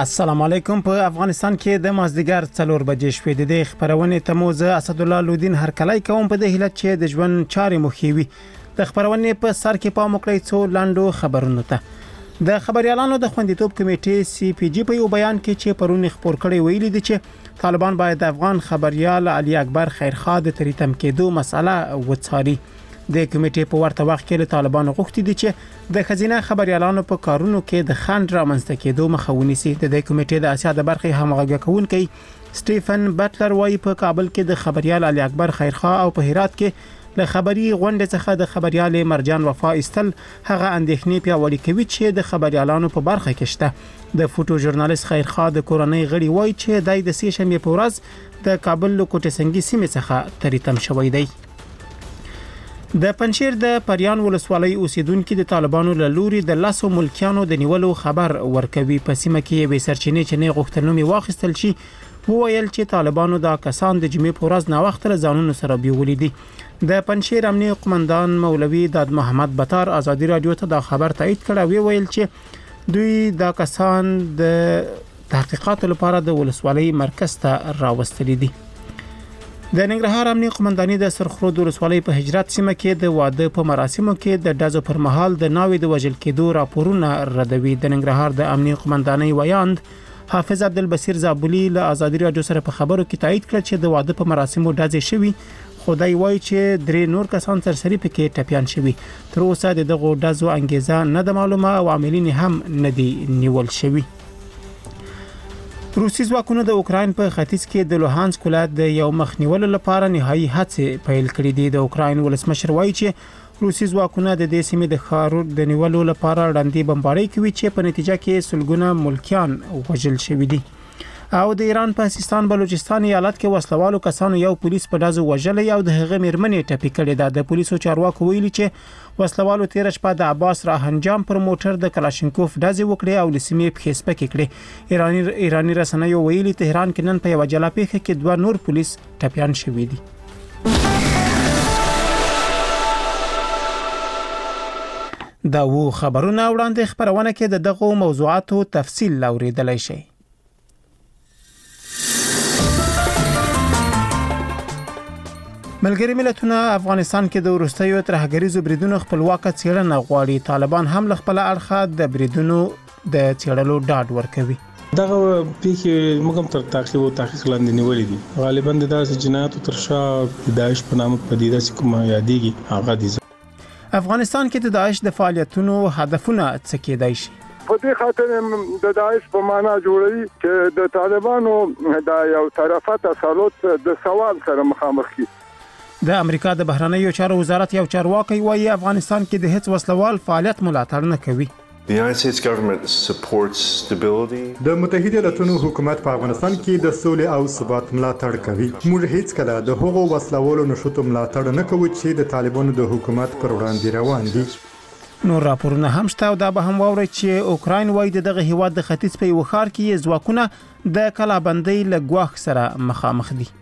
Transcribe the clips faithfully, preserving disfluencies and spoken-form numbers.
السلام علیکم. په افغانستان کې د مازدیګر څلور بجې شپې د دې خبرونې تموز اسد الله لودین هرکلی کوم په دې هیله چې د ژوند چارې مخېوي د خبرونې په سر کې پام وکړئ څو لاندو خبرونو ته. د خبريالانو د خوندیتوب کمیټې سی پی جی په یو بیان کې چې پرون خبر کړي ویلي دي چې طالبان باید د افغان خبريال علي اکبر خیرخوا د تریتم کېدو مسله وڅاري. د کمیټې په ورته وخت کې له طالبانو غوښتي دي چې د خزینه خبريالانو په کارونو کې د خند رامنځته کېدو مخه ونیسي. د دې کمیټې د اسیا د برخې همغږي کوونکی سټیفن بټلر وايي په کابل کې د خبريال علي اکبر خیرخوا او په هرات کې له خبري غونډې څخه د خبريال مرجان وفا استل هغه اندېښنې پیاوړې کوي چې د خبريالانو په برخه کې شته. د فوټو ژورنالیست خیرخوا د کورنۍ غړي وایي چې دای د سې شنبه په ورځ د کابل له کوټه سنگي سیمې څخه تریتم شوی دی. د پنځیر د پریان ولسوالۍ اوسیدونکو د طالبانو له لوري د لاسو ملکیانو د نیولو خبر ورکوي. په سیمه کې به سرچینې چې نه غوښتنومي واخیستل شي وویل چې طالبانو دا کسان د جمعې په ورځ نا وخت له ځانونو سره بیولې دي. د پنځیر امنیه قومندان مولوي داد محمد بطار ازادي رادیو ته دا خبر تایید کړ او ویل چې دوی دا کسان د تحقیقات لپاره د ولسوالۍ مرکز ته راوستلي دي. د ننګرهار امنیه قومنداني د سرخرود ولسوالۍ په هجرت سیمه کې د واده په مراسمو کې د ډزو پر مهال د ناوې د وژل کېدو راپورونه ردوي. د ننګرهار د امنیه قومنداني ویاند حافظ عبدالبصیر زابلی له ازادي رادیو سره په خبرو کې تایید کړ چې د واده په مراسمو ډزې شوي. خدای وایي چې درې نور کسان سرسری پکې ټپيان شوي. تر اوسه دغه ډزو انګیزه نه د معلومه او عاملین هم نه دي نیول شوي. روسي ځواکونو د اوکراین په ختیځ کې د لوهانسک ولایت د یو مخنیولو لپاره نهایي هڅې پیل کړې دي. د اوکراین ولسمشر وایي چې روسي ځواکونه د دې سیمې د ښارو د نیولو لپاره وړاندې بمبارۍ کوي چې په نتیجه کې سلګونه ملکیان وژل شوي دي. او د ایران په سیستان بلوچستان ایالت کې وسلوالو کسانو یو پولیس په ډزو وژلې او د هغه میرمنې ټپي کړې ده. د پولیسو چارواکو ویلي چې وسلوالو تیر شپه د عباس راهنجام پر موټر د کلاشینکوف ډزې وکړې او لسمې په خسپه کې کړې. ایرانی ایرانی رسنیو ویلي تهران کې نن په یو جلا پیښه کې دوه نور پولیس ټپيان شوي دي. دا وو خبرونه وړاندې خبرونه کې د دغه موضوعاتو تفصیل لوریدلای شي. ملګری ملتونه افغانستان کې د وروستیو ترهګریزو بریدونو خپلواک څېړنه غواړي. طالبان هم له خپل اړخه د بریدونو د څېړلو ډاډ ورکوي. دغه پیښې موږ هم تر تعقیب او تحقیق لاندې نیولې دي. غالبا د داسې جنایاتو تر شا داعش په نامه پدیده چې کومه یادېږي هغه دي. افغانستان کې د داعش د فعالیتونو هدفونه څه کېدای شي؟ په دې خاطر د داعش په معنا جوړوي چې د طالبانو د یو طرفه تسلط د سوال سره مخامخ کی. د امریکا د بهرنیو چارو وزارت یو چارواکي وایي افغانستان کې د هیڅ وسلوال فعالیت ملاتړ نه کوي. The United States government supports stability. د متحده ایالاتونو حکومت په افغانستان کې د سولې او ثبات ملاتړ کوي. موږ هیڅ کله د هغو وسلوالو نشوتو ملاتړ نه کوو چې د طالبانو د حکومت پر وړاندې روان دي. نور راپورونه هم شته او دا به هم واوري چې اوکراین وایي دغه هیواد د ختیځ په یو ښار کې ځواکونه د کلابندۍ له ګواښ سره مخامخ دي.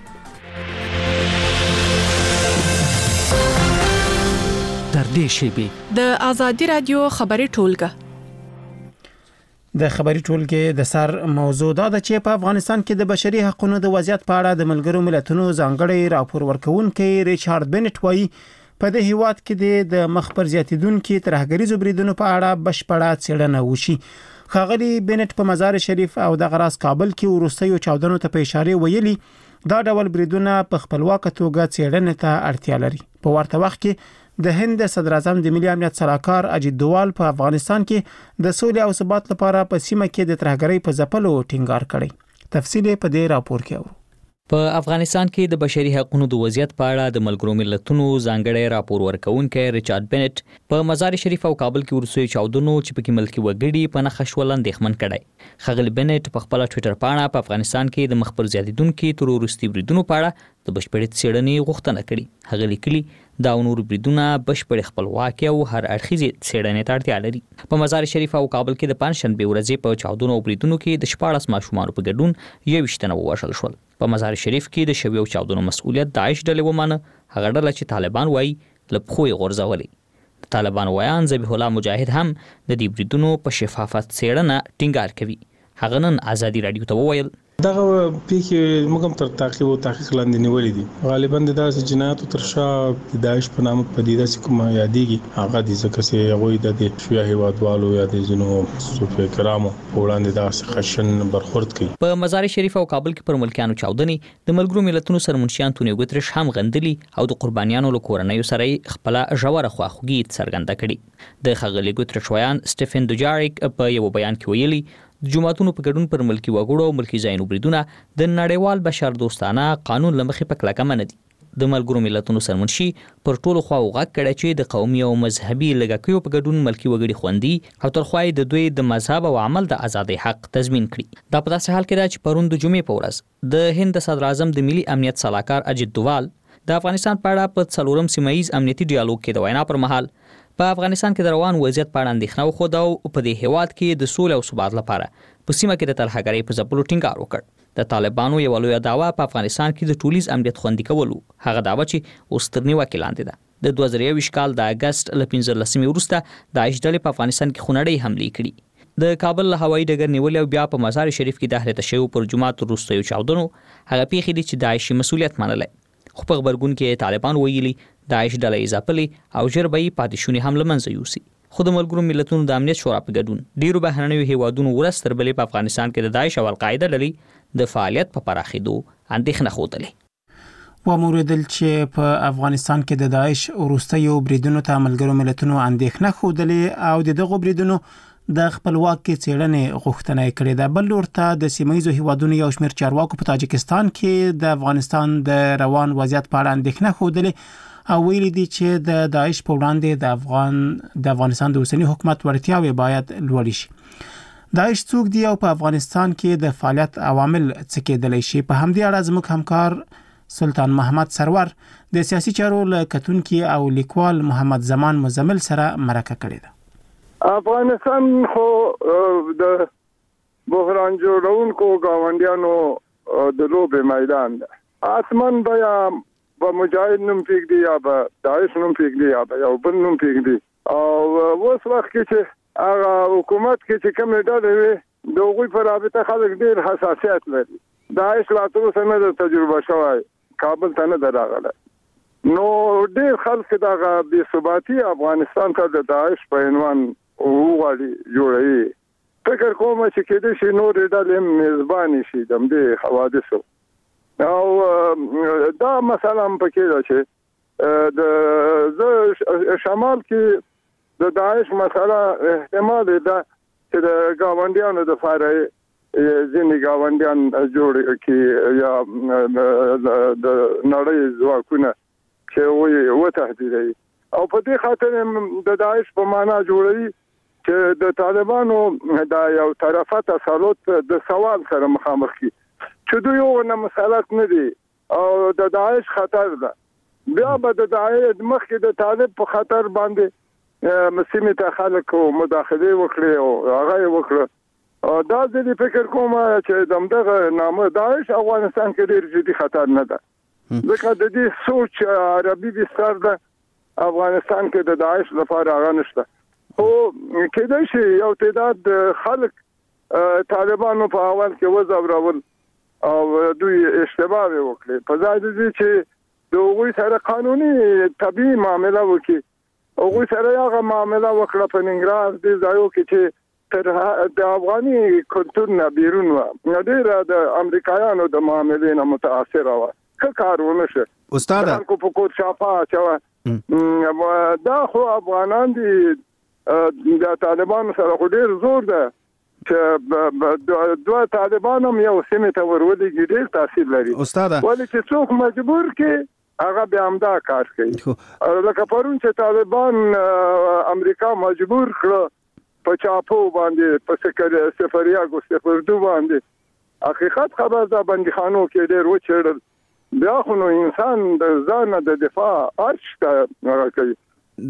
در دې شیبه د ازادي رادیو خبري ټولګه د خبري ټولګه د سر موضوع دا ده چې په افغانستان کې د بشري حقوقو د وضعیت په اړه د ملګرو ملتونو ځانګړي راپور ورکونکي ریچارډ بنټ وایي په دې هیواد کې د مخ پر زیاتیدونکو ترهګریزو بریدونو په اړه بشپړه څېړنه وشي. ښاغلي بنټ په مزار شریف او د غراس کابل کې ورستیو چاودنو ته په اشاره ویلي دا ډول بریدونه په خپلواک توګه څېړنې ته اړتیا لري. په ورته وخت کې د هند صدر اعظم د ملي امنیت سلاکار اجیت دووال په افغانستان کې د سولې او ثبات لپاره په سیمه کې د ترهګرۍ په ځپلو ټینګار کړی. تفصیل په دې راپور کې اورو. په افغانستان کې د بشري حقوقو د وضعیت په اړه د ملګرو ملتونو ځانګړي راپور ورکونکي ریچارډ بنټ په مزار شریف او کابل کې ورسوي چاودنو چې په کې ملکی وګړي په نخښ ولند اندېښمن کړي. خغل بنټ په خپل ټوئیټر باندې په افغانستان کې د مخبر زیاتیدونکو تروریستي بریدونو په اړه د بشپړې څېړنې غوښتنه کړې. هغه لیکلي دا نور بریدونه بشپړ خپلواکي او هر اړخیزه څېړنې ته اړتیا لري. په مزار شریف او کابل کې د پنځشنبه ورځې په چاودنو او بریدونو کې د شپاړس ماشومان په ګډون یو وشتنه ووژل شول. په مزار شریف کې د شویو چاودنو مسؤلیت داعش ډلې ومانه. هغه ډله چې طالبان وایي له پخوې غورځولې. طالبان وایان ذبیح الله مجاهد هم د دې بریدونو په شفافیت څېړنه ټینګار کوي. هغه نن ازادي رادیو ته وویل دغه پیښې موږ هم تر تعقیب او تحقیق لاندې نیولې دي. غالبا د داسې جنایاتو تر شا د داعش په نامه پدیده چې کومه یادېږي هغه د ځکه چې هغوی د شیعه هیوادوالو یا د ځینو صوفي کرامو په وړاندې داسې خشن برخورد کوي. په مزار شریف او کابل کې پر ملکیانو چاودنې د ملګرو ملتونو سرمنشي انټونیو ګوتریش هم غندلي او د قربانیانو له کورنیو سره خپل ژوره خواخوږي څرګنده کړي. د ښاغلي ګوتریش ویان سټيفن دوجاریک په یو بیان کې ویلي د جماعتونو په ګډون پر ملکی وګړو او ملکی ځایونو بریدونه د نړیوال بشر دوستانه قانون لمخې په کلکه منع دي. د ملګرو ملتونو سرمنشي پر ټولو خواو غږ کړی چې د قومي او مذهبي لږکیو په ګډون ملکی وګړي خوندي او تر خوای د دوی د مذهب او عمل د ازادۍ حق تضمین کړي. دا په داسې حال کې ده چې پرون د جمعې په ورځ د هند صدر اعظم د ملي امنیت صلاحکار اجیت دووال د افغانستان په اړه په څلورم سیمایي امنیتي ډیالوګ کې د وینا پر مهال په افغانستان کې د روان وضعیت په اړه اندېښنه وښوده او په دې هیواد کې د سولې او ثبات لپاره په سیمه کې د ترهګرۍ په ځپلو ټینګار وکړ. د طالبانو یو لوی دعوا په افغانستان کې د ټولیز امنیت خوندي کولو هغه دعوا چې اوس تر نیوکې لاندې ده. د دوه زره یوویشت کال د اگست له پنځلسمې وروسته داعش ډلې په افغانستان کې خونړۍ حملې کړي. د کابل هوایي ډګر نیول او بیا په مزار شریف کې د اهل تشیع پر جماعت وروستیو چاودنو هغه پیښې دي چې داعش مسؤلیت منلی. خو په خبرګون کې طالبان ویلي داعش ډلې اضافلي او ژر به یې پاتې شونې هم له منځه یوسي. خو د ملګرو ملتونو د امنیت شورا په ګډون ډیرو بهرنیو هیوادونو ورځ تر بلې په افغانستان کې د داعش او القاعده ډلې د فعالیت په پراخېدو اندېښنه ښودلې. وموردل چې په افغانستان کې د داعش وروستیو بریدونو ته ملګرو ملتونو اندېښنه ښودلې او د دغو بریدونو د خپلواکۍ څېړنې غوښتنه کړې ده. بل لور ته د سیمایي هیوادونو یو شمېر چارواکو په تاجکستان کې د افغانستان د روان وضعیت په اړه اندېښنه ښودلې او ویلي دي چې د داعش په وړاندې د افغان د افغانستان د اوسنی حکومت وړتیاوې باید لوړې شي. داعش څوک دی او په افغانستان کې د فعالیت عوامل څه کېدلی شي؟ په همدې اړه زموږ همکار سلطان محمد سرور د سیاسي چارو له کتونکي او لیکوال محمد زمان مزمل سره مرکه کړې ده. افغانستان خو د بحران جوړونکو گاونډیانو د لوبې میدان ده. آسمان بیا په مجاهد نوم پېږدي یا به داعش نوم پېږدي یا به یو بل نوم پېږدي او اوس وخت کې چې هغه حکومت کې چې کومې ډلې وي د هغوی په رابطه خلک ډېر حساسیت لري. داعش لا تر اوسه نه ده تجربه شوی، کابل ته نه ده راغلی، نو ډېر خلک دغه بې ثباتي افغانستان ته د داعش په عنوان وغواړي جوړوي. فکر کوم چې کېدای شي نورې ډلې میزبانې شي د همدې حوادثو او دا مثلا پکې ده چې د شمال کې د داعش مسله احتمال ده چې د گاونډیانو د فاره ځینې گاونډیان جوړ کړي یا د نړۍ ځواکونه چې وي وتهدیدوي او په دې خاطر د داعش په معنا جوړوي چې د طالبانو د یو طرفه تسلط د سوال سره مخامخ کی چې دوی یو نه مسالت نه دي او د داعش خطر ده. بیا به د داعش مخکې د طالب په خطر باندې مسیمه ته خلک مداخله وکړي او هغه وکړه. دا د فکر کوم چې دغه نامه داعش افغانستان کې ډېر جدي خطر نه ده، ځکه د دې سوچ عربي بستر ده افغانستان کې د داعش لپاره هغه نشته. او کېدای شي یو تعداد خلک طالبانو په اول کې وځورول او دوی اشتباه وکړي په ځای د دې چې د هغوی سره قانوني طبيعي معامله وکړي. هغوی سره هغه معامله وکړه په ننګرهار دې ځایو کې چې تر د افغاني کلتور نه بیرون و ډېره د امریکایانو د معاملې نه متاثره وه. ښه کار ونه شه استاد خلکو په کور شاپه اچوه. دا خو افغانان دي د طالبانو سره خو ډېر زور ده چې دوه طالبان هم یو سیمه ته ورولېږي ډېر تاثیر لري. استاده ولې چې څوک مجبور کې هغه بیا همدا کار کوي. لکه پرون چې طالبان امریکا مجبور کړ په چاپو باندې په سفریاګو سفردو باندې حقیقت خبر ده بندیخانو کې ډېر وچړل. بیا خو نو انسان د ځان د دفاع ارش ته کوي.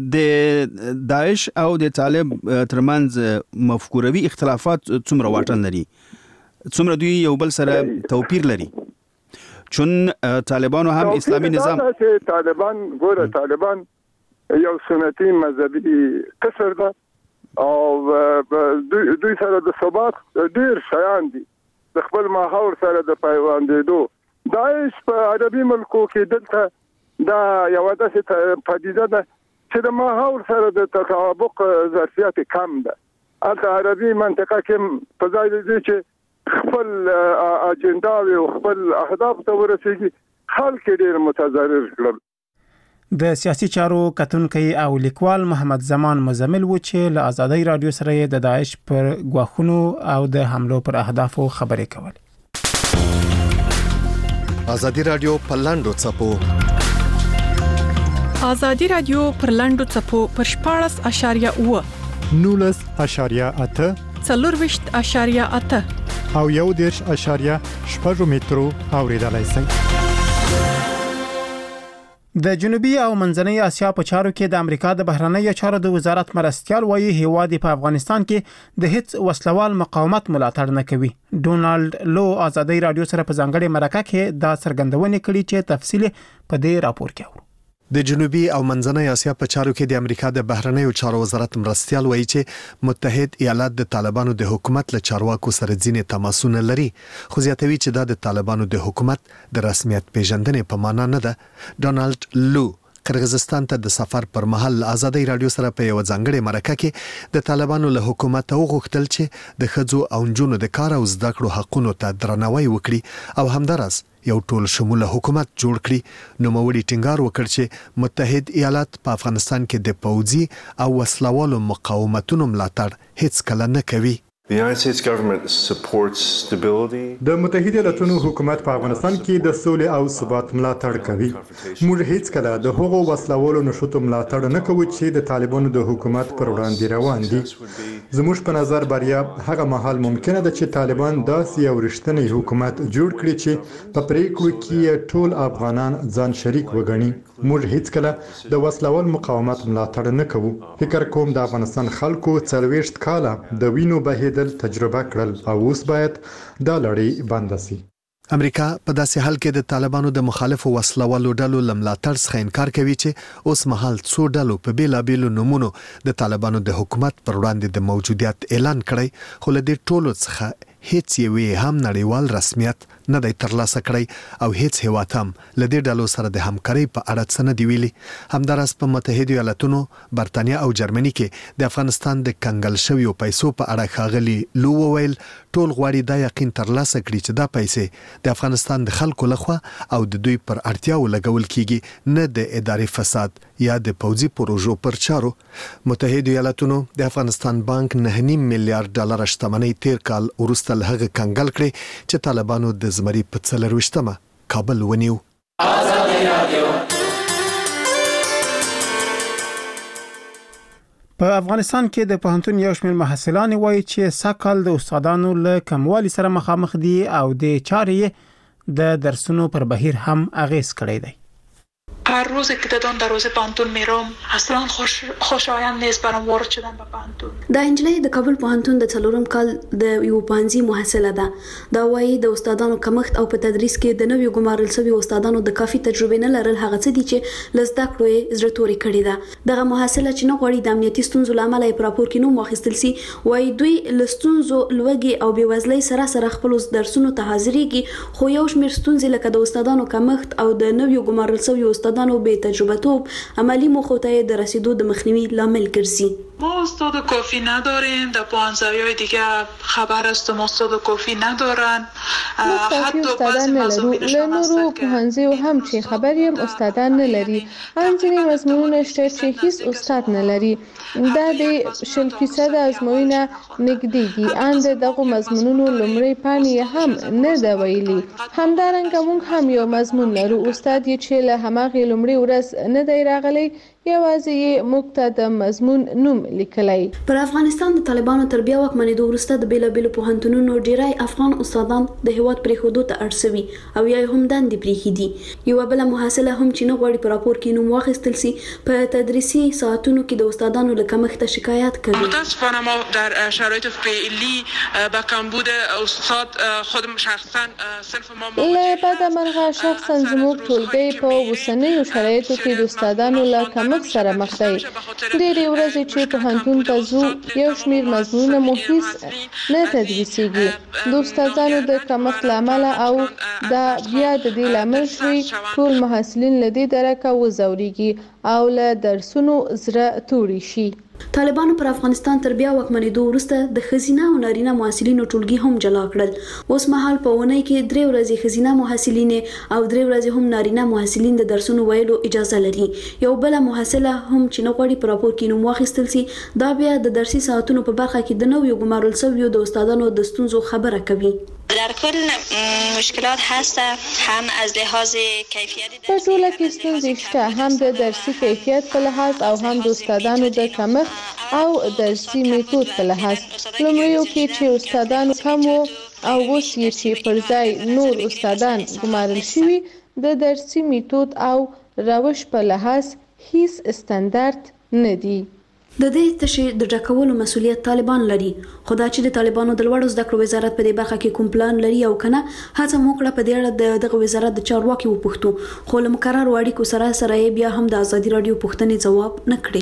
د داعش او د طالب ترمنځ مفکوروي اختلافات څومره واټن لري؟ څومره دوی یو بل سره توپیر لري؟ چون طالبانو هم اسلامي نظام چې طالبان ګوره طالبان یو سنتي مذهبي کسر ده او دوی سره د ثبات ډیر شیان دي د خپل ماحول سره د پیوندېدو داعش په عربي ملکو کې دلته دا یو داسې پدیده ده چې د ماحول سره د تطابق ظرفیت کم ده. البته عربي منطقه کې په ځای دي چې خپل اجنډا او خپل اهداف ته ورسېږي خلک ډیر متضرر کړل. د سیاسي چارو کتونکي او لیکوال محمد زمان مزمل و چې له آزادۍ رادیو سره د داعش پر غواخونو او د حملو پر اهدافو خبرې کول. آزادۍ رادیو په لاندو چپو آزادۍ رادیو پر لاندو چپو پر شپاړس اشاریه اوه نولس اشاریه اته څلورویشت اشاریه اته او یو دېرش اشاریه شپږ مترو اوریدلای شئ. د جنوبي او منځنۍ اسیا په چارو کې د امریکا د بهرنیو چارو د وزارت مرستيال وایي هیواد په افغانستان کې د هیڅ وسلوال مقاومت ملاتړ نه کوي. ډونالد لو آزادۍ رادیو سره په ځانګړي مرکه کې دا څرګندونه کړې چې تفصیل په دې راپور کې اورو. د جنوبي او منځنۍ اسیا په چارو کې د امریکا د بهرنیو چارو وزارت مرستيال وایي چې متحد ایالات د طالبانو د حکومت له چارواکو سره ځینې تماسونه لري، خو زیاتوي چې دا د طالبانو د حکومت د رسمیت پیژندنې په معنا نه ده. ډونالد لو قرغیزستان ته د سفر پر مهال آزادۍ رادیو سره په یو ځانګړي مرکه کې د طالبانو له حکومت وغوښتل چې د ښځو او نجونو د کار او زده کړو حقونو ته درناوی وکړي او همدارس یو ټول شموله حکومت جوړ کړي. نو موري ټینګار وکړ چې متحد ایالات په افغانستان کې د پوځي او وسلوالو مقاومتونو ملاتړ هیڅ کله نه کوي. The United States government supports stability. د متحده ایالاتونو حکومت په افغانستان کې د سولې او ثبات ملاتړ کوي. موږ هیڅ کله د هغو وسلوالو نشوتو ملاتړ نه کوو چې د طالبانو د حکومت پر وړاندې روان دي. زموږ په نظر بریا هغه مهال ممکنه ده چې طالبان داسې یو رښتینی حکومت جوړ کړي چې په پریکړو کې ټول افغانان ځان شریک وګڼي. موږ هیڅ کله د وسلوال مقاومت ملاتړ نه کوو. فکر کوم د افغانستان خلکو څلوېښت کاله د وینو بهیدل تجربه کړل او اوس باید دا لړۍ بند شي. امریکا په داسې حال کې د طالبانو د مخالفو وسلوالو ډلو لملاتړ څخه انکار کوي چې اوس مهال څو ډلو په بیلابیلو نمونو د طالبانو د حکومت پر وړاندې د موجودیت اعلان کړی، خو له دې ټولو څخه هیڅ یوې هم نړیوال رسمیت نه دی ترلاسه کړی او هیڅ هیواد هم له دې ډلو سره د همکارۍ په اړه څه نه دی ویلي. همداراز په متحده ایالاتونو، برتانیا او جرمني کې د افغانستان د کنګل شویو پیسو په اړه ښاغلي لو وویل ټول غواړي دا یقین ترلاسه کړي چې دا پیسې د افغانستان د خلکو لخوا او د دوی پر اړتیاو لګول کیږي، نه د اداري فساد یا د پوځي پروژو پر چارو. متحده ایالاتونو د افغانستان بانک نه نیم میلیارډ ډالر شتمنۍ تیر کال وروسته له هغه کنګل کړي چې طالبانو د زمري په څلرویشتمه کابل ونیو. په افغانستان کې د پوهنتون یو شمېر محصلان وایي چې سږکال د استادانو له کموالي سره مخامخ دي او د چارې د درسونو پر بهیر هم اغیز کړی دی. هر روزی که دادان در روز پانتون میرم اصلا خوش خوشایند نیست برام وارد شدن به پانتون. دا انجلۍ د کابل پوهنتون د څلورم کال د یو پانزي محصله ده. دا وایي د استادانو کمښت او په تدریس کې د نویو ګمارل شوي استادانو د کافي تجربه نه لرل هغه څه دي چې لزده کړو یې زړه توري کړی ده. دغه محصله چې نه غواړي د امنیتي ستونزو لامل یې په راپور کې نوم واخیستل سي، وایي دوی له ستونزو لوږې او بېوزلۍ سره سره خپلو درسونو ته حاضرېږي، خو یو شمېر ستونزې لکه د استادانو کمښت او د نویو ګمارل شوي استادانو به تجربه توب عملی موخو ته د رسیدو د مخنیوي لامل ګرځي. ما استاد کافی نداریم، در پوهنځی‌های دیگه خبر است ما استاد کافی ندارن. حتی استادان نلرو لنورو پوهنځیو هم چې خبر یم استادان نلري. ان ځینې مضمونونه شته چې هیڅ استاد نلري. دا د شل فیصد ازموینه نږدې دي. ان دغه مضمونونو لومړی پاڼې هم نه دا ویلي. همدارنګه موږ هم یو مضمون لرو استاد یې چې له هماغه لومړی ورځ نه دی راغلی، یوازې موږ ته د مضمون نوم لیکلی. پر افغانستان د طالبانو تر بیا واکمنېدو وروسته د بیلابیلو پوهنتونونو ډیری افغان استادان د هیواد پرېښودو ته اړ شوي او یا هم دندې پرېښي دي. یوه بله محصله هم چې نه غواړي په راپور کې نوم واخیستل سي، په تدریسي ساعتونو کې د استادانو له کمښته شکایت کوي. متاسفانه ما در شرایط فعلی با کمبود استاد خودم شخصا صرف ما له بده مرغه شخصا زموږ ټولګی په اوسنیو شرایطو کې د استادانو له کمښت کمښت سره مخ دی. ډېرې ورځې چې پوهنتون ته ځو یو شمېر مضمونونه مو هیڅ نه تدریسیږي. د استادانو د کمښت له امله او دا بیا د دې لامل شوي ټول محصلین له دې درکه وځورېږي او له درسونو زړه توړي شي. طالبانو پر افغانستان تر بیا واکمنېدو وروسته د ښځینه او نارینه محصلینو ټولګي هم جلا کړل. اوس مهال په اونۍ کې درې ورځې ښځینه محصلینې او درې ورځې هم نارینه محصلین د درسونو ویلو اجازه لري. یو بله محصله هم چې نه غواړي په راپور کې نوم واخیستل سي، دا بیا د درسي ساعتونو په برخه کې د نویو ګمارل شویو د استادانو د ستونزو خبره کوي. در کل مشکلات هست، هم از لحاظ کیفیت په ټوله کې ستونزې شته، هم د درسي کیفیت په لحاظ او هم د استادانو د کمښت او درسي میتود په لحاظ. لومړیو کې چې استادان کم وو او اوس یې چې پر ځای نور استادان ګمارل شوي، د درسي میتود او روش په لحاظ هیڅ استاندارد نه دی. د دې تشې د ډکولو مسولیت طالبان لري، خو دا چې د طالبانو د لوړو زده کړو وزارت په دې برخه کې کوم پلان لري او کنه، هڅه مو کړه په دې اړه د دغه وزارت د چارواکي وپوښتو، خو له مقررو اړیکو سره سره بیا هم د ازادي راډیو پوښتنې ځواب نه کړې.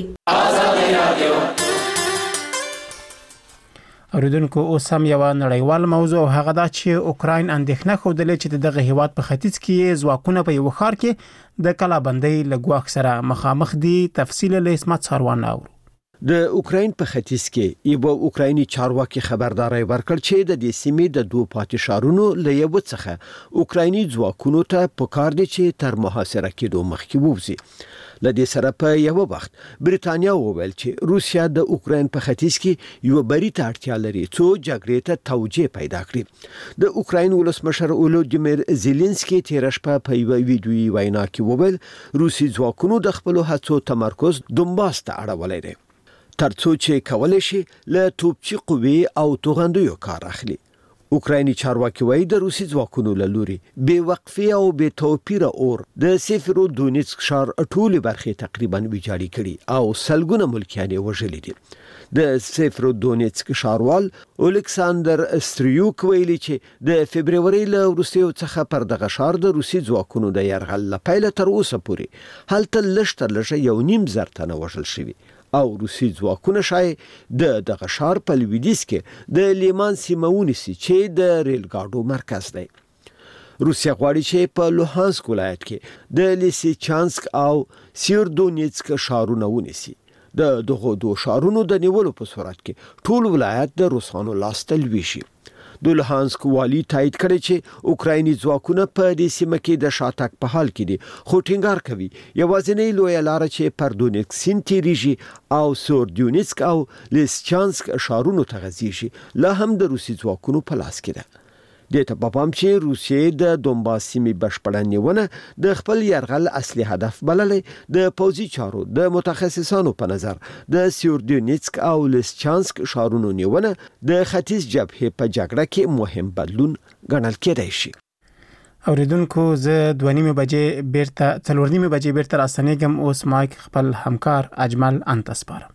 اوریدونکو اوس هم یو نړیوال موضوع هغه دا چې اوکراین اندېښنه خوده چې دغه هیواد په ختیځ کې ځواکونه په یو ښار کې د کلابندۍ لګواخ سره مخامخ دي. تفصیل له اسمت ساروان اورو. د اوکراین په ختیځ کې یو اوکرایني چارواکي خبرداري ورکړ چې د دې سیمې د دوه پاتې شهرونو له یو څخه اوکرایني ځواکونو ته پکار دي چې تر محاصره کېدو مخکې ووځي. لدې سره په یو وخت بریټانیا وویل چې روسیا د اوکراین په ختیځ کې یو بری ته اړتیا لري څو جګړې ته توجیه پیدا کړي. د اوکراین ولسمشر اولودیمیر زيلنسکي تیر شپه په یو ویډیويي وینا کې وویل روسي ځواکونو د خپل هڅو تمرکز دونباس ته اړولې دي ترڅو چې کولای شي له توپچي قوی او توغندیو کار اخلي. اوکرایني چارواکي وایي د روسي ځواکونو له لوري بې وقفه او بې توپیره اور د سیفرو دونیتسک ښار ټولې برخې تقریبا ویجاړې کړي او سلګونه ملکیان یې وژلي دي. د سیفرو دونیتسک ښاروال الکساندر استریوک ویلي چې د فبرवरी له وروستیو څخه پر دغه ښار د روسي ځواکونو د یرغل لپاره تر اوسه پورې هلته لږ تر لږه یو نیم زر تنه وژل شوي او روسي ځواکونه شای د دغه ښار په لویدیځ کې د لیمان سیمه ونیسي چې د ریل ګاډو مرکز دی. روسیا غواړي چې په لوهانسک ولایت کې د لیسیچانسک او سیردونیتسک ښارونه ونیسي. د دغه دوه ښارونو د نیولو په صورت کې ټول ولایت د روسانو لاس ته لویږي. د لوهانسک والی تایید کړی چې اوکرایني ځواکونه په دې سیمه کې د شاتګ په حال کې دي، خو ټینګار کوي یوازینۍ لویه لار چې پر دونیتسک سیند تیریږي او سوردونیتسک او لیسچانسک ښارونو ته غځيږي لا هم د روسي ځواکونو په لاس کې ده. د ته په پام چې روسیې د دونباس سیمې بشپړه نیونه د خپل یرغل اصلي هدف بللې د پوځي چارو د متخصصانو په نظر د سیردونیتسک او لیسچانسک ښارونو نیونه د ختیځ جبهې په جګړه کې مهم بدلون ګڼل کېدای شي. اوریدونکو زه دوه نیمه بجې بیرته څلور نیمه بجې بیرته راستنېږم. اوس مایک خپل همکار اجمل انتسپارم.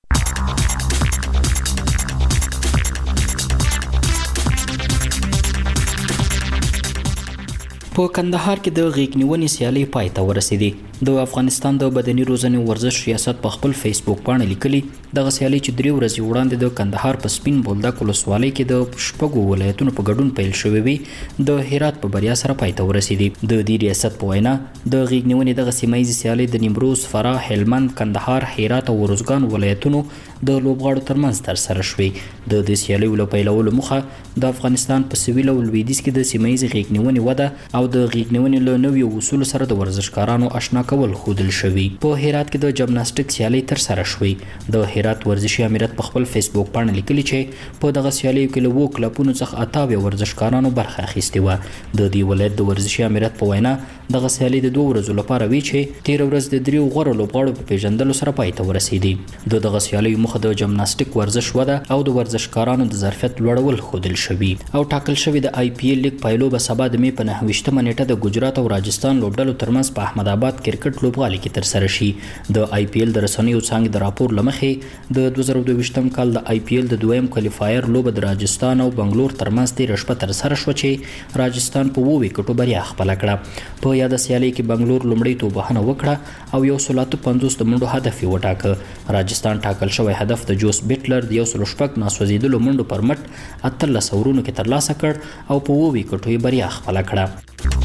په کندهار کې د غیږنیونې سیالي پای ته ورسېدې. د افغانستان د بدني روزنې ورزش ریاست په خپل فیسبوک باندې لیکلي دغه سیالي چې درې ورځې وړاندې د کندهار په سپین بولدک ولسوالۍ کې د شپږو ولایتونو په ګډون پیل شوې وي د هرات په بریا سره پای ته ورسېدې. د دې ریاست په وینا د غیږنیونې دغه سیمه ییزې سیالي د نیمروز، فراه، هلمند، کندهار، هرات او ارزګان ولایتونو د لوبغاړو ترمنځ ترسره شوې. د دې سیالیو له پیلولو موخه د افغانستان په سویل او لویدیځ کې د سیمه ییزې غیږنیونې وده او د غیږنیونې له نویو اصولو سره د ورزشکارانو آشنا کول ښودل شوي. په هرات کې د جمناستیک سیالي ترسره شوې. د هرات ورزشي امارت په خپل فیسبوک باندې لیکلي چې په دغه سیالیو کې له وو کلبونو څخه اتاوې ورزشکارانو برخه اخیستې وه. د دې ولایت د ورزشي امارت په وینا دغه سیالي د دوه ورځو لپاره وی چې تیر ورځ د دریو غوره لوبغاړو په پیژندلو سره پای ته ورسېدې. د دغه سیالیو موخه د جمناستیک ورزش وده او د ورزشکارانو د ظرفیت لوړول ښودل شوي او ټاکل شوي د آی پی ایل لیګ پایلو به سبا د مې په نهه ویشتمه نیټه د ګجرات او راجستان لوبډلو ترمنځ په احمد آباد کرکټ لوبغالي کې ترسره شي. د آی پی ایل د رسنیو څانګې د راپور له مخې د دوه زره دوه ویشتم کال د آی پی ایل د دویم کوالیفایر لوبه د راجستان او بنگلور ترمنځ تېره شپه ترسره شوه چې راجستان په اووه وکټو بریا خپله کړه. په په یاد سیالي کې بنگلور لومړی توبهنه وکړه او یو سل اته پنځوس د منډو هدف یې وټاکه. راجستان ټاکل شوی هدف د جوس بیټلر د یو سل شپږ ناسوځېدلو منډو پر مټ اتلس اورونو کې ترلاسه کړ او په اووه ویکټو یې بریا خپله کړه.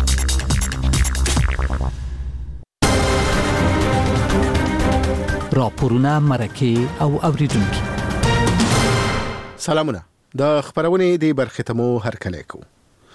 راپورونه، مرکې او اوریدونکي. سلامونه. د خبرونې د برخې ته مو هرکلی کوو.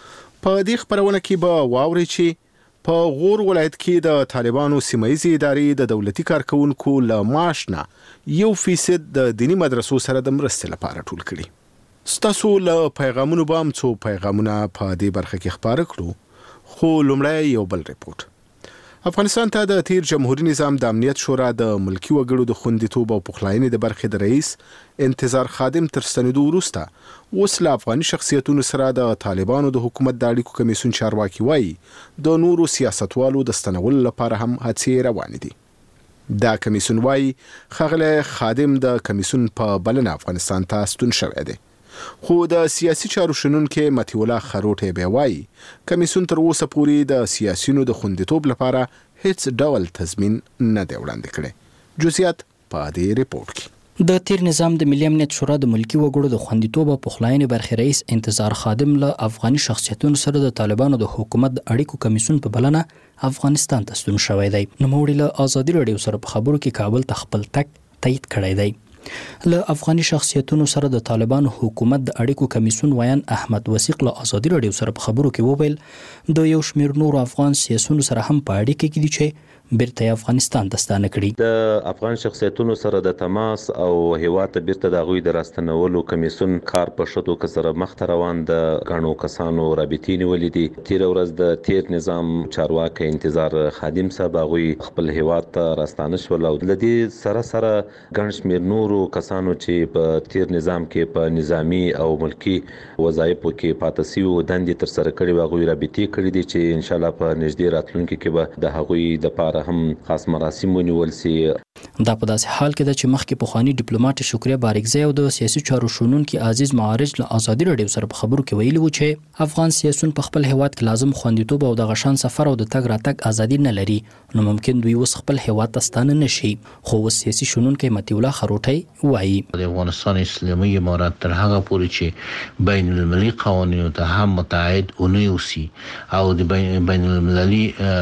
په دې خبرونه کې به واورئ چې په غور ولایت کې د طالبانو سیمایي ادارې د دولتي کارکونکو له معاش نه یو فیصد د دینی مدرسو سره د مرستې لپاره ټول کړي. ستاسو له پیغامونو به هم څو پیغامونه په دې برخه کې خپاره کړو، خو لومړی یو بل ریپورت. افغانستان ته د تیر جمهوریت نظام د امنیت شورا د ملکی وګړو د خوندیتوب او پخلاینې د برخې د رئیس انتظار خادم تر ستنېدو وروسته اوس له افغاني شخصیتونو سره د طالبانو د حکومت د اړیکو کمیسیون چارواکي وایي د نورو سیاستوالو د ستنولو لپاره هم هڅې روانې دي. دا کمیسیون وایي ښاغلی خادم د کمیسیون په بلنه افغانستان ته ستون شوی دی، خو د سیاسي چارو شنونکي مطیع الله خروټی بیا وایي کمیسیون تر اوسه پورې د سیاسیونو د خوندیتوب لپاره هیڅ ډول تضمین نه دی وړاندې کړی. جزئیات په دې ریپورت کې. د تیر نظام د ملي امنیت شورا د ملکی وګړو د خوندیتوب او پخلاینې برخې رئیس انتظار خادم له افغاني شخصیتونو سره د طالبانو د حکومت د اړیکو کمیسیون په بلنه افغانستان ته ستون شوی دی. نوموړي له ازادي راډیو سره په خبرو کې کابل ته خپل تګ تایید کړی دی. له افغاني شخصیتونو سره د طالبانو حکومت د اړیکو کمیسیون ویان احمد وثیق له ازادي راډیو سره په خبرو کې وویل د یو شمېر نورو افغان سیاسیونو سره هم په اړیکه کې دي چې بیرته افغانستان ته ستانه کړي. د افغان شخصیتونو سره د تماس او هیواد ته بیرته د غوي د راستنولو کمیسیون کار په شتو کې سره مخ ته روان د غاڼو کسانو رابطې نیولې دي. تیر ورځ د تیر نظام چارواکي انتظار خادم صاحب غوي خپل هیواد ته راستانه شول او د دې سره سره ګڼ شمېر نورو کسانو چې په تیر نظام کې په نظامی او ملکی وظایفو کې پاتې سوي دندې تر سره کړي او غوي رابطې کړي دي چې ان شاء الله په نږدې راتلونکي کې به د هغوی د پاره هم خاص مراسم ونیول سي. دا په داسې حال کې ده چې مخکې پخوانی ډیپلوماټ شکریه بارکزی او د سیاسي چارو شنونکي عزیز معارج له ازادي راډیو سره په خبرو کې ویلي و چې افغان سیاسيون په خپل هیواد کې لازم خوندیتوب او د غشان سفر او د تګ راتګ ازادي نه لري، نو ممکن دوی اوس خپل هیواد ته ستانه نشي. خو اوس سیاسي شنونکي مطیع الله خروټی وایي د افغانستان اسلامي امارات تر هغه پورې چې بین المللي قوانینو ته هم متعهد ونه اوسي او د بین المللي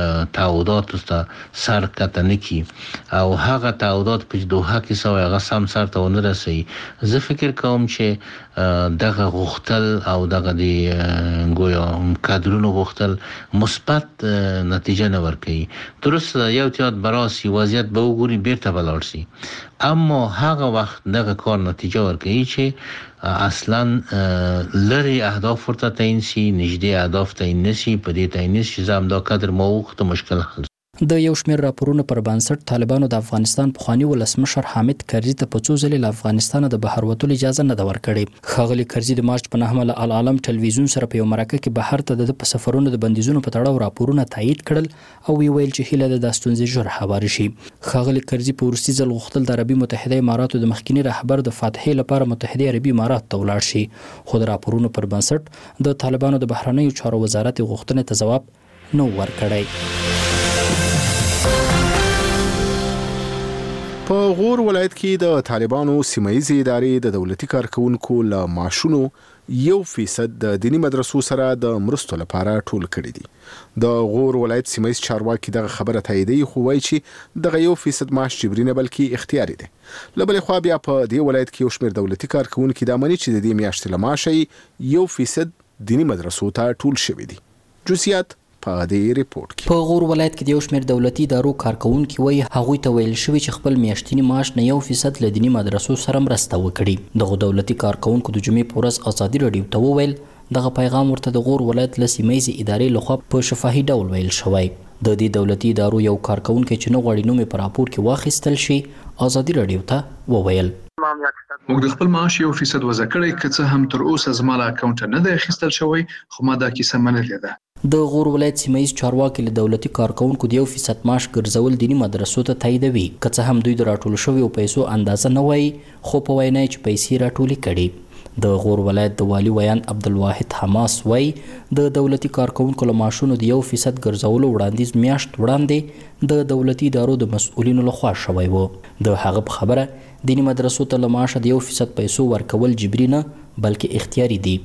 تعهداتو ته سر کته نه کی او هغه تعهدات په دوحه کې سوی هغه سم سر ته ونه رسي. زه فکر کوم چې دغه غوښتل او دغه د ګویا کادرونو غوښتل مثبت نتیجه نه ورکوي. درست یو تیات براسي وضعیت به وګوري بیرته بلاړ شي، اما هغه وخت دغه کار نتیجه ورکوي چې اصلا لري اهداف ورته تعیین شي، نږدې اهداف تعیین نشي، په دې تعیین شي زم دا قدر موخت مشکل حل. د یو شمېر راپورونو پر بنسټ طالبانو د افغانستان پخوانی ولسمشر حامد کرزي ته په څو ځلې له افغانستان د بهر وتلو اجازه نه ده ورکړې. ښاغلي کرزي د مارچ په نهمه له العالم ټلویزیون سره په یو مرکه کې بهر ته د په سفرونو د بندیزونو په تړاو راپورونه تایید کړل او ویل چې هیله ده د ستونزې ژر هوار شي. ښاغلي کرزي په وروستي ځل غوښتل د عربي متحده اماراتو د مخکینی رهبر د فاتحې لپاره متحده عربي امارات ته ولاړ شي، خو د راپورونو پر بنسټ د طالبانو د بهرنیو چارو وزارت غوښتنې ته ځواب نه ورکړی. په غور ولایت کې د طالبانو سیمایي ادارې د دولتي کارکونکو له معاشونو یو فیصد د دینی مدرسو سره د مرستو لپاره ټول کړي دي. د غور ولایت سیمایي چارواکي دغه خبره تاییدوي، خو وایي چې دغه یو فیصد معاش جبري نه بلکې اختیاري دی. له بلې خوا بیا په دې ولایت کې یو شمېر دولتي کارکونکي دا مني چې د دې میاشتې له معاشه یو فیصد دینی مدرسو ته ټول شوي دي. جزئیات په دې ریپورت کې. په غور ولایت کې د یو شمېر دولتي ادارو کارکونکي وایي هغوی ته ویل شوي چې خپل میاشتني معاش نه یو فیصد له دیني مدرسو سره مرسته وکړي. دغه دولتي کارکونکو د جمعې په ورځ ازادي راډیو ته وویل دغه پیغام ورته د غور ولایت له سیمایي ادارې لخوا په شفاهي ډول ویل شوی. د دې دولتي ادارو یو کارکونکي چې نه غواړي نوم یې په راپور کې واخیستل شي ازادي راډیو ته وویل موږ د خپل معاش یو فیصد وضع کړی، که څه هم تر اوسه زما له اکاونټ نه دی اخیستل شوی، خو ما دا کیسه منلې ده. د غور ولایت سیمایي چارواکي له دولتي کارکونکو د یو فیصد معاش ګرځول دیني مدرسو ته تاییدوي، که څه هم دوی د راټولو شویو پیسو اندازه نه وایي، خو په وینا چې پیسې راټولې کړي. د غور ولایت د والی ویان عبدالواحد حماس وای د دولتي کارکونکو له معاشونو د یو فیصد ګرځولو وړاندیز میاشت وړاندې د دولتي ادارو د مسؤلینو لخوا شوی و. د هغه په خبره دیني مدرسو ته له معاشه د یو فیصد پیسو ورکول جبري نه بلکې اختیاري دي.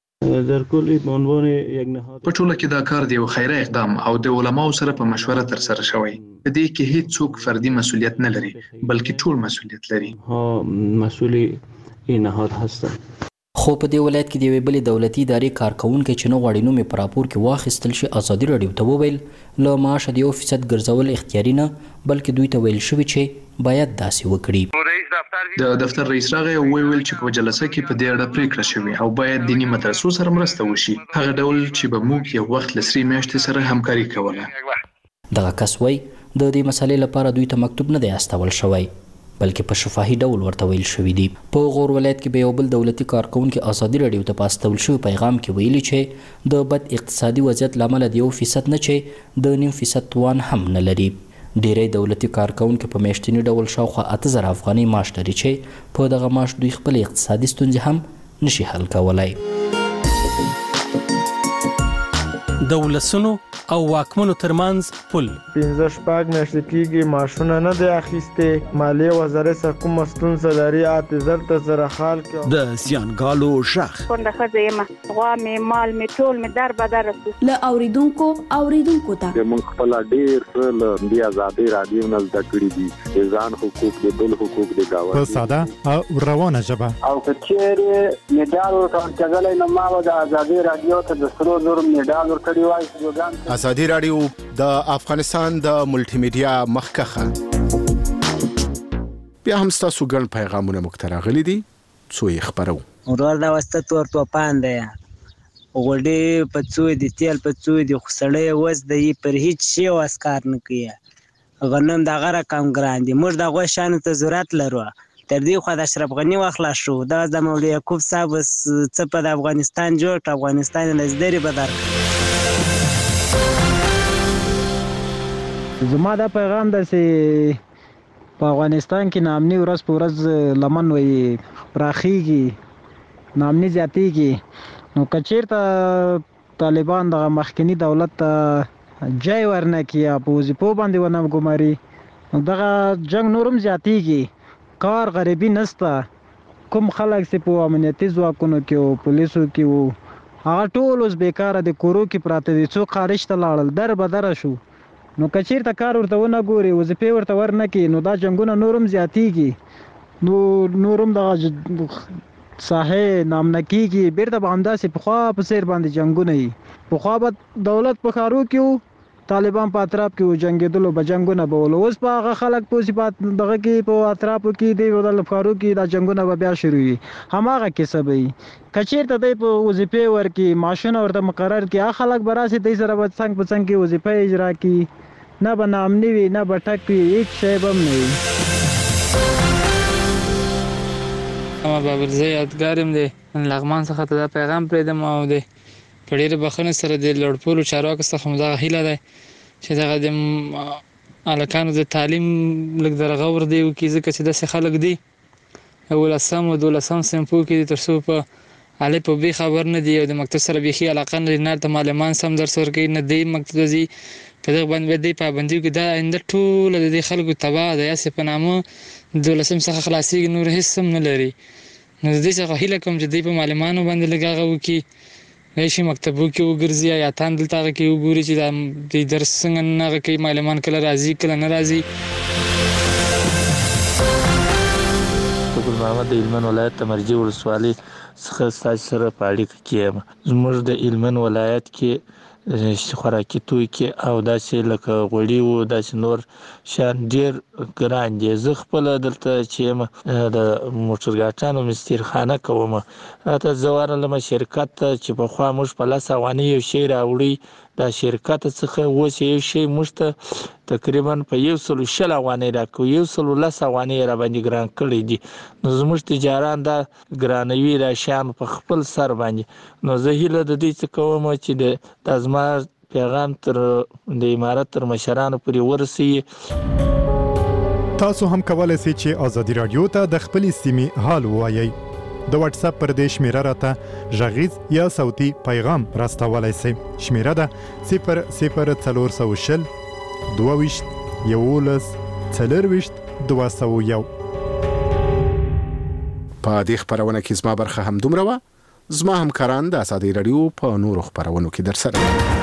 په ټوله کې دا کار د یو خیري اقدام او د علماو سره په مشوره تر سره شوی. په دې کې هیڅ څوک فردي مسؤلیت نه لري بلکې ټول مسؤلیت لري. مسئولی این نهاد هستن. خو په دې ولایت کې د یوې بلې دولتي ادارې کارکونکي چې نه غواړي نوم یې په راپور کې واخیستل شي ازادي راډیو ته وویل له معاشه د یو فیصد ګرځول اختیاري نه بلکې دوی ته ویل شوي چې باید داسې وکړي. د دفتر رئیس راغی او ویل چې په جلسه کې په دې اړه پریکړه شوې او باید دیني مدرسو سره مرسته وشي هغه ډول چې به موږ یو وخت له سرې میاشتې سره همکاري کوله. دغه کس وایي د دې مسلې لپاره دوی ته مکتوب نه دی استول شوی بلکې په شفاهي ډول ورته ویل شوي دي. په غور ولایت کې به یو بل دولتي کارکونکي ازادي راډیو ته په استول شوي پیغام کې ویلي چې د بد اقتصادي وضعیت له امله د یو فیصد نه چې د نیم فیصد توان هم نه لري. ډیری دولتي کارکونکي په میاشتني ډول شاوخوا اته زره افغانۍ معاش لري چې په دغه معاش دوی خپل اقتصادي ستونزې هم نشي حل کولی. د ولسونو او واکمنو ترمنځ پل پنځه شپږ میاشتې کېږي معاشونه نه دی اخیستې. مالیې وزارت سره کومه ستونزه لري اته زر ته زره حال کړو. د زیانګالو غږ کونډه ښځه یم غوا مې مال مې ټول مې در بدر سو. له اوریدونکو اوریدونکو ته موږ خپل ډیر څه له دې ازادي راډیو نه زده کړي دي د ځان حقوق د بل حقوق د گاونډي په ساده او روانه ژبه او کچېرې میډال ورکول کېدلای نو ما د ازادي راډیو ته د سرو زرو میډال ورکړی وای. ازادي راډیو د افغانستان د ملټي میډیا مخکخه بیا هم تاسو ګڼ پیغامونه مخترغلي دي څو یې خبرو. ورور دا واسطه تور توپان دی غوډي په څو دي تیل په څو دي خسړې وز دی پر هیڅ شی واسکار نه کوي. غنم د غره کم ګران دي موږ د غوښ شان ته ضرورت لرو. تر دې خو د اشرف غنی واخلا شو دا د مولوی یعقوب صاحب څه په افغانستان جوړ افغانستان نزدری بدر. زما دا پیغام ده چې په افغانستان کې نامني ورځ په ورځ لمن وي پراخیږي نامني زیاتیږي نو کچیرته طالبان دغه مخکنی دولت ته جای ورنکي یا په وظیفو باندې ونه ګماري نو دغه جنگ نورم زیاتیږي. کار غریبي نسته. کوم خلک چې په امنیتي ځواکونو کې او پولیسو کې وو هغه ټول اوس بیکاره د کورو کې پراته دي. څو خارج ته لاړل در بدره شو نو کچیرته کار ورته ونه ګوري وظیفې ورته ورنکي نو دا جنگونه نورم زیاتیږي نو نورم دغه ساحې نامنه کېږي. بیرته به همداسې پخوا په څېر باندې جنګونه وي. پخوا به دولت په ښارو کې وو طالبان په اطراف کې و جنګېدلو به جنګونه به ول. اوس په هغه خلک پوسي په دغه کې په اطرافو کې دی د ښارو کې دا جنګونه به بیا شروع وي. هماغه کیسه به وي. کچیرته دی په وظیفې ورکړي معاشونه ورته مقرر کړي هغه خلک به راسي دی سره به څنګ په څنګ کې وظیفه اجرا کړي نه به نامني وي نه به ټک وي هېڅ شی به هم نه وي. اما بابرزه یادګار یم دی لغمان څخه ته دا پیغام پرېږدم او دی په ډېرې بخښنې سره د لوړپوړو چارواکو څخه مو دغه هیله ده چې دغه د هلکانو د تعلیم لږ درغه ور دی وکړي ځکه چې داسې خلک دي اولسم او دولسم صنفو کې دي تر څو په الف په ب خبر نه دي او د مکتب سره بیخي علاقه نه لري نه ته معلمان سم درس ورکوي نه دی مکتب ته ځي په دغه باندې دی پابندي وکړي دا آینده ټوله د دې خلکو تباه ده یاسې په نامه دولسم څخه خلاصېږي نور هېڅ هم نه لري. نو د دې څخه هیله کوم چې دوی په معلمانو باندې لږ هغه وکړي راشي مکتبو کې وګرځي یا تان دلته هغه کې وګوري چې د درس څنګه نه هغه کوي معلمان کله راځي کله نه راځي. ګل محمد د هلمند ولایت د مرجې ولسوالۍ څخه ستاسو سره په اړیکه کې یم. زموږ د هلمند ولایت کې خوراکي توکي او داسې لکه غوړي و داسې نور شیان ډېر ګران دي. زه خپله دلته چې یم د موټرګاټانو مستیرخانه کوم راته زه ورغلم شرکت ته چې پخوا موږ په لس افغانۍ یو شی راوړی دا شرکت څخه اوس یو شی موږ ته تقریبا په یو سلو شل افغانۍ راکوي یو سلو لس افغانۍ را باندې ګران کړی دي. نو زموږ تجاران دا ګرانوي دا شیان په خپل سر باندې. نو زه هیله د دې څه کوم چې د دا زما پیغام تر د امارت تر مشرانو پورې ورسي. تاسو هم کولای شئ چې ازادي رادیو ته د خپلې سیمې حال ووایئ. د واتس اپ پر دې شمیره راته غږیز یا صوتي پیغام راستولای شئ. شمیره ده صفر صفر څلور سوه شل دوه ویشت یولس څلور ویشت دوه سوه یو. په دې خبرونه کې زما برخه هم دومره وه. زما همکاران د ازادي رادیو په نورو خبرونو کې در سره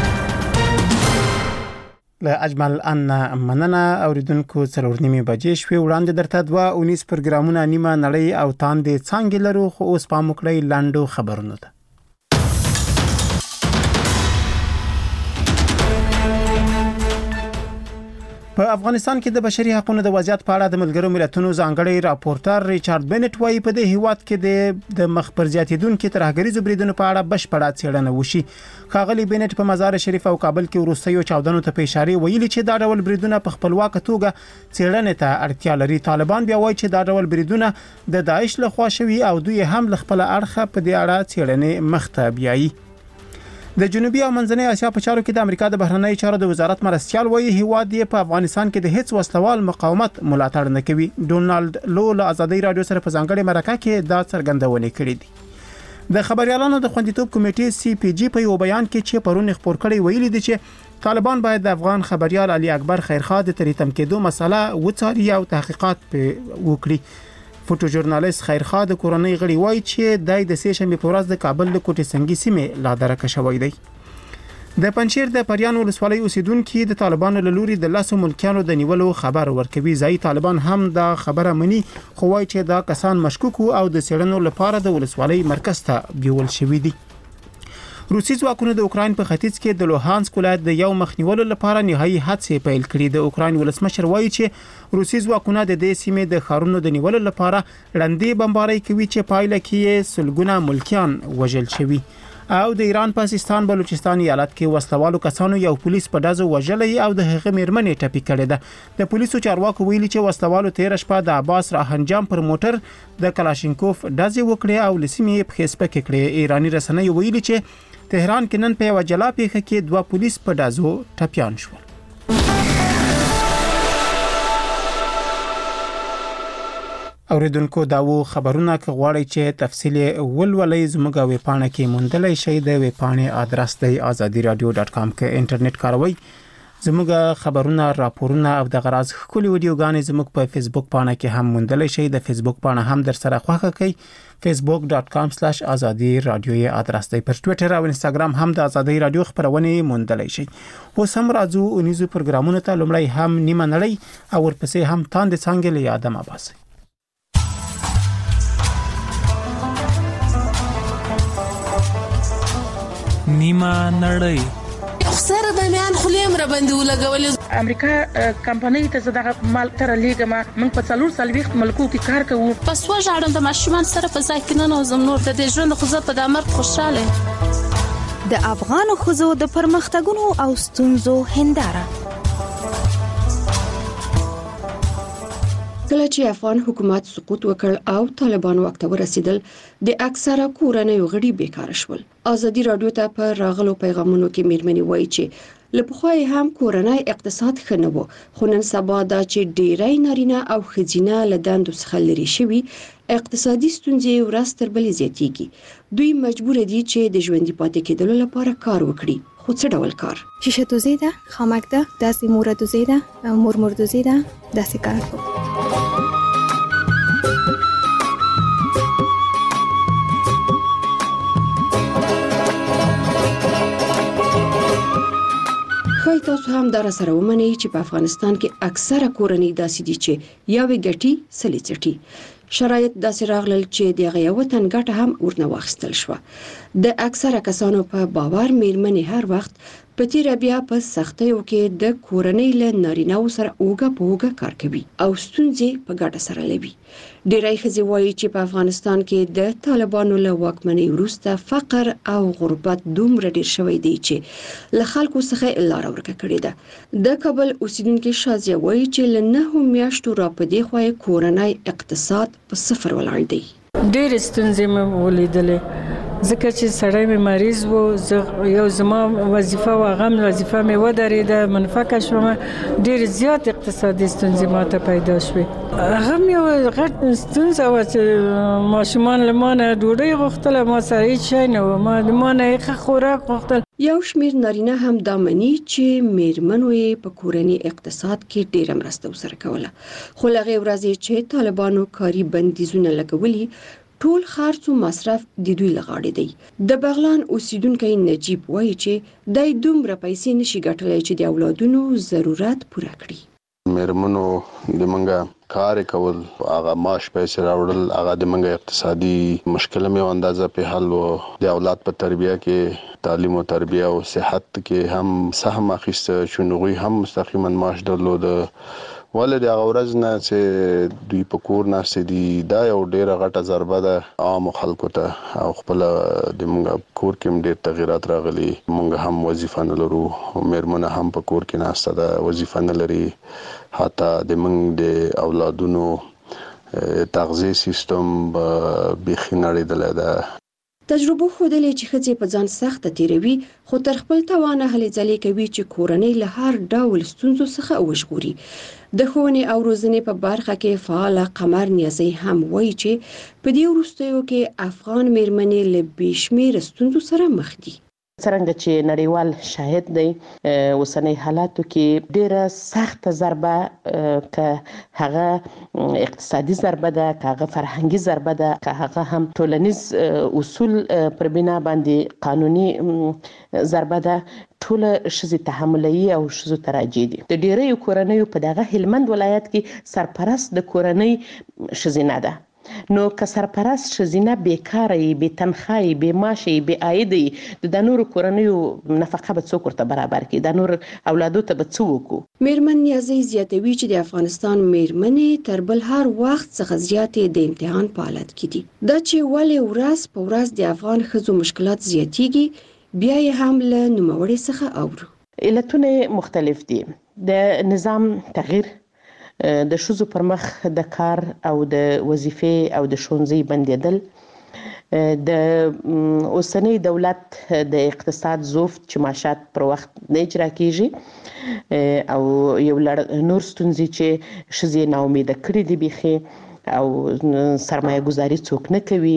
له اجمل ان مننه. اوریدونکو څلور نیمه بجې شوې وړاندې درته دوه اونیس پروګرامونه نیمه نړۍ او تاندې څنګه لرو خو اوس پام وکړئ لاندو خبرونه ده. په افغانستان کې د بشري حقوقو د وضعیت په اړه د ملګرو ملتونو ځانګړي راپورټر ریچارډ بینټ وايي په دې هیواد کې د د مخبر زیاتیدونکو ترهګریزو بریدونو په اړه بشپړه څېړنه وشي. ښاغلي بینټ په مزار شریف او کابل کې وروستیو چاودنو ته په اشاره ویلي چې دا ډول بریدونه په خپلواک توګه څېړنې ته اړتیا لري. طالبان بیا وایي چې دا ډول بریدونه د داعش لخوا شوي او دوی هم له خپل اړخه په دې اړه څېړنې مخته بیایي. د جنوبي او منځنۍ اسیا په چارو کې د امریکا د بهرنی چارو د وزارت مرستيال وایي هیواد یې په افغانستان کې د هیڅ وسلوال مقاومت ملاتړ نه کوي. ډونالد لو له ازادي رادیو سره په ځانګړي مرکه کې دا څرګندونه کړې ده. د خبريالانو د خوندیتوب کمیټې سی پی جی په یو بیان کې چې پرون خبر کړی ویلي دي چې طالبان باید د افغان خبريال علي اکبر خیرخوا د تریتم کېدو مسله وڅاري او تحقیقات وکړي. فوټو ژورنالیست خیرخوا د کورنۍ غړي وایي چې دای د سې شنبه په ورځ د کابل د کوټې سنگي سیمه لا درکه شوی دی. د پنځیر د پریان ولسوالۍ اوسیدونکو د طالبانو له لوري د لاسو ملکیانو د نیولو خبر ورکوي. ځای طالبان هم دا خبره مني خو وایي چې دا کسان مشکوک او د سړنو لپاره د ولسوالۍ مرکز ته بیول شوی دي. روسي ځواکونو د اوکراین په ختیځ کې د لوهانسک ولایت د یو مخنیولو لپاره نهایي هڅې پیل کړې. د اوکراین ولسمشر وایي چې روسي ځواکونه د دې سیمې د خارونو د نیولو لپاره لړندې بمبارۍ کوي چې پایله کې سلګونه ملکیان وژل شوي. او د ایران پاکستان بلوچستان ایالت کې وسلوالو کسانو یو پولیس په دازو وژلې او د هغه میرمنې ټپي کړې ده. د پولیسو چارواکو ویلي چې وسلوالو تیر شپه د عباس راهنجام پر موټر د کلاشینکوف دازي وکړې او لسیمې په خسپه کړې. ایرانی رسنۍ ویلي چې تهران کې نن په یو جلا پیښه کې دوه پولیس په دازو ټپيان شول. اوریدونکو داو خبرونه که غواړئ چې تفصیل ولولئ زموږ ویبپاڼه کې موندلای شئ. د ویبپاڼې ادرس دی آزادي رادیو ډاټ کام کې انټرنیټ کاروئ. زموږ خبرونه راپورونه او د غراز خولي ویډیوګانې زموږ په فیسبوک پاڼه کې هم موندلای شئ. د فیسبوک پاڼه هم در سره خوښه کړئ. facebook dot com slash azadi radio یې ادرس دی. پر ټوئیټر او انستګرام هم د ازادي رادیو خبرونه موندلای شئ. اوس هم راځو اونیزو پروګرامونو ته. لومړی هم نیمه نړۍ او ورپسې هم تاند څنګه له یادم اباسي. نیمه نړۍ سره د میان خلیم را باندې ولګولې. امریکا کمپنۍ ته زداغه مال تر لیګه ما من په څلور سالويخت ملکو کې کار کوم. پس وژاړم د ماشومان سره په ځای کې نه نوزم نور د دې ژوند خو زه په د امر خوشاله. د افغان خوځو د پرمختګونو او ستونزو هنداره. کله چې افغان حکومت سقوط وکړ او طالبان واک ته ورسېدل د اکثره کورنۍ غړي بیکاره شول. ازادي رادیو ته په راغلو پیغامونو کې میرمنې وایي چې لپخوای هم کورنۍ اقتصاد ښه نه وو خو نن سبا دا چې ډیری نارینه او ښځینه له دندو څخه لري شوي اقتصادي ستونزې ورځ تر بلې زیاتېږي. دوی مجبور دي چې د ژوندي پاتې کېدلو لپاره کار وکړي. خو څه ډول کار؟ شیشه دوزي ده، خامک ده، داسې مور دوزي ده، مرمر دوزي ده، داسې کار کوي. خای تاسو هم در سره ومنئ چې په افغانستان کې اکثره کورنۍ داسې دي چې یاوې ګټي سلی چټي. شرایط داسې راغلل چې دغه یو تن ګټه هم ورنه واخیستل شو. د اکثره کسانو په باور میرمنې هر وخت په تیر بیا په سختیو کې د کورنۍ له نارینه‌و سره اوګه په اوګه کار کوي او ستونزې په ګډه سره لوي. ډیری ښځې وایي چې په افغانستان کې د طالبانو له واکمنۍ وروسته فقر او غربت دومره ډیر شوی دی چې له خلکو څخه لار ورکه کړې ده. د کابل اوسیدونکو شازیه وایي چې له نهو میاشتو را پدې خو کورنۍ اقتصاد په صفر ولاړ دی. ډېر ستونزې مې ولیدلې ځکه چې سړی مې مریض و، یو زما وظیفه و هغه وظیفه مې ودرېده، منفکه شوم، ډېر زیات اقتصادي ستونزې ماته پیدا شوې. هغه مې یو غټ ستونزه وه چې ماشومان له ما نه ډوډۍ غوښتله، ما سره هېڅ شی نه و، ما له ما نه ښه خوراک غوښتل. یو شمېر نارینه هم دا مني چې میرمنو یې په کورني اقتصاد کې ډېره مرسته ورسره کوله، خو له هغې ورځې چې طالبانو کاري بندیزونه لګولي ټول خرڅ او مصرف د دوی له غاړې دی. د بغلان اوسیدونکی نجیب وایي چې دای دومره پیسې نشي ګټلی چې د اولادونو ضرورت پوره کړي. میرمنو د منګه کار کول، هغه معاش پیسې راوړل، هغه د منګه اقتصادي مشکل مې اندازه په حل و، د اولاد په تربیه کې، تعلیم او تربیه او صحت کې هم سهم اخیسته، شنوغي هم مستقیما معاش درلود. ولې د هغه ورځ نه چې دوی په کور ناستې دي، دا یو ډېره غټه ضربه ده عامو خلکو ته، او خپله د موږ کور کې هم ډېر تغیرات راغلي. موږ هم وظیفه نه لرو، میرمنه هم په کور کې ناسته ده، وظیفه نه لري. حتی د موږ د اولادونو تغذیه سیستم بیخي نړېدلی ده. تجربه ښودلې چې ښځې په ځان سخته تیروي، خو تر خپل توانه هلې ځلې کوي چې کورنۍ له هر ډول ستونزو څخه وژغوري. د ښوونې او روزنې په برخه کې فعاله قمر نیازی هم وایي چې په دې وروستیو کې افغان میرمنې له بې شمېره ستونزو سره مخ دي. څرنګه چې نړیوال شاهد دی، اوسنۍ حالاتو کې ډیره سخته ضربه، که هغه اقتصادي ضربه ده، که هغه فرهنګي ضربه ده، که هغه هم ټولنیز اصول پر بنا باندې قانوني ضربه ده، ټول ښځې تحملوي او ښځو ته راجع دي. د ډیریو کورنیو په دغه هلمند ولایت کې سرپرست د کورنۍ ښځینه ده. نو که سرپرست ښځینه بیکاره یي، بې تنخواه یي، بې معاشه یي، بې عاید یي، د نورو کورنیو نفقه به څوک ورته برابر کړي؟ د نور اولادو ته به څه وکړو؟ میرمن نیازی زیاتوي چې د افغانستان میرمنې تر بل هر وخت څخه زیاتې د امتحان په حالت کې دي. دا چې ولې ورځ په ورځ د افغان ښځو مشکلات زیاتېږي، بیا یې هم له نوموړې څخه اورو. علتونه مختلف دي. د نظام تغییر، د ښځو پر مخ د کار او د وظیفې او د ښوونځي بندېدل، د اوسنی دولت د اقتصاد زوفت چې معاشات پر وخت نه اجرا کیږي، او یو لړ نور ستونزې چې ښځې ناامیده کړي دي بیخي، او سرمایه گذاري څوک نه کوي.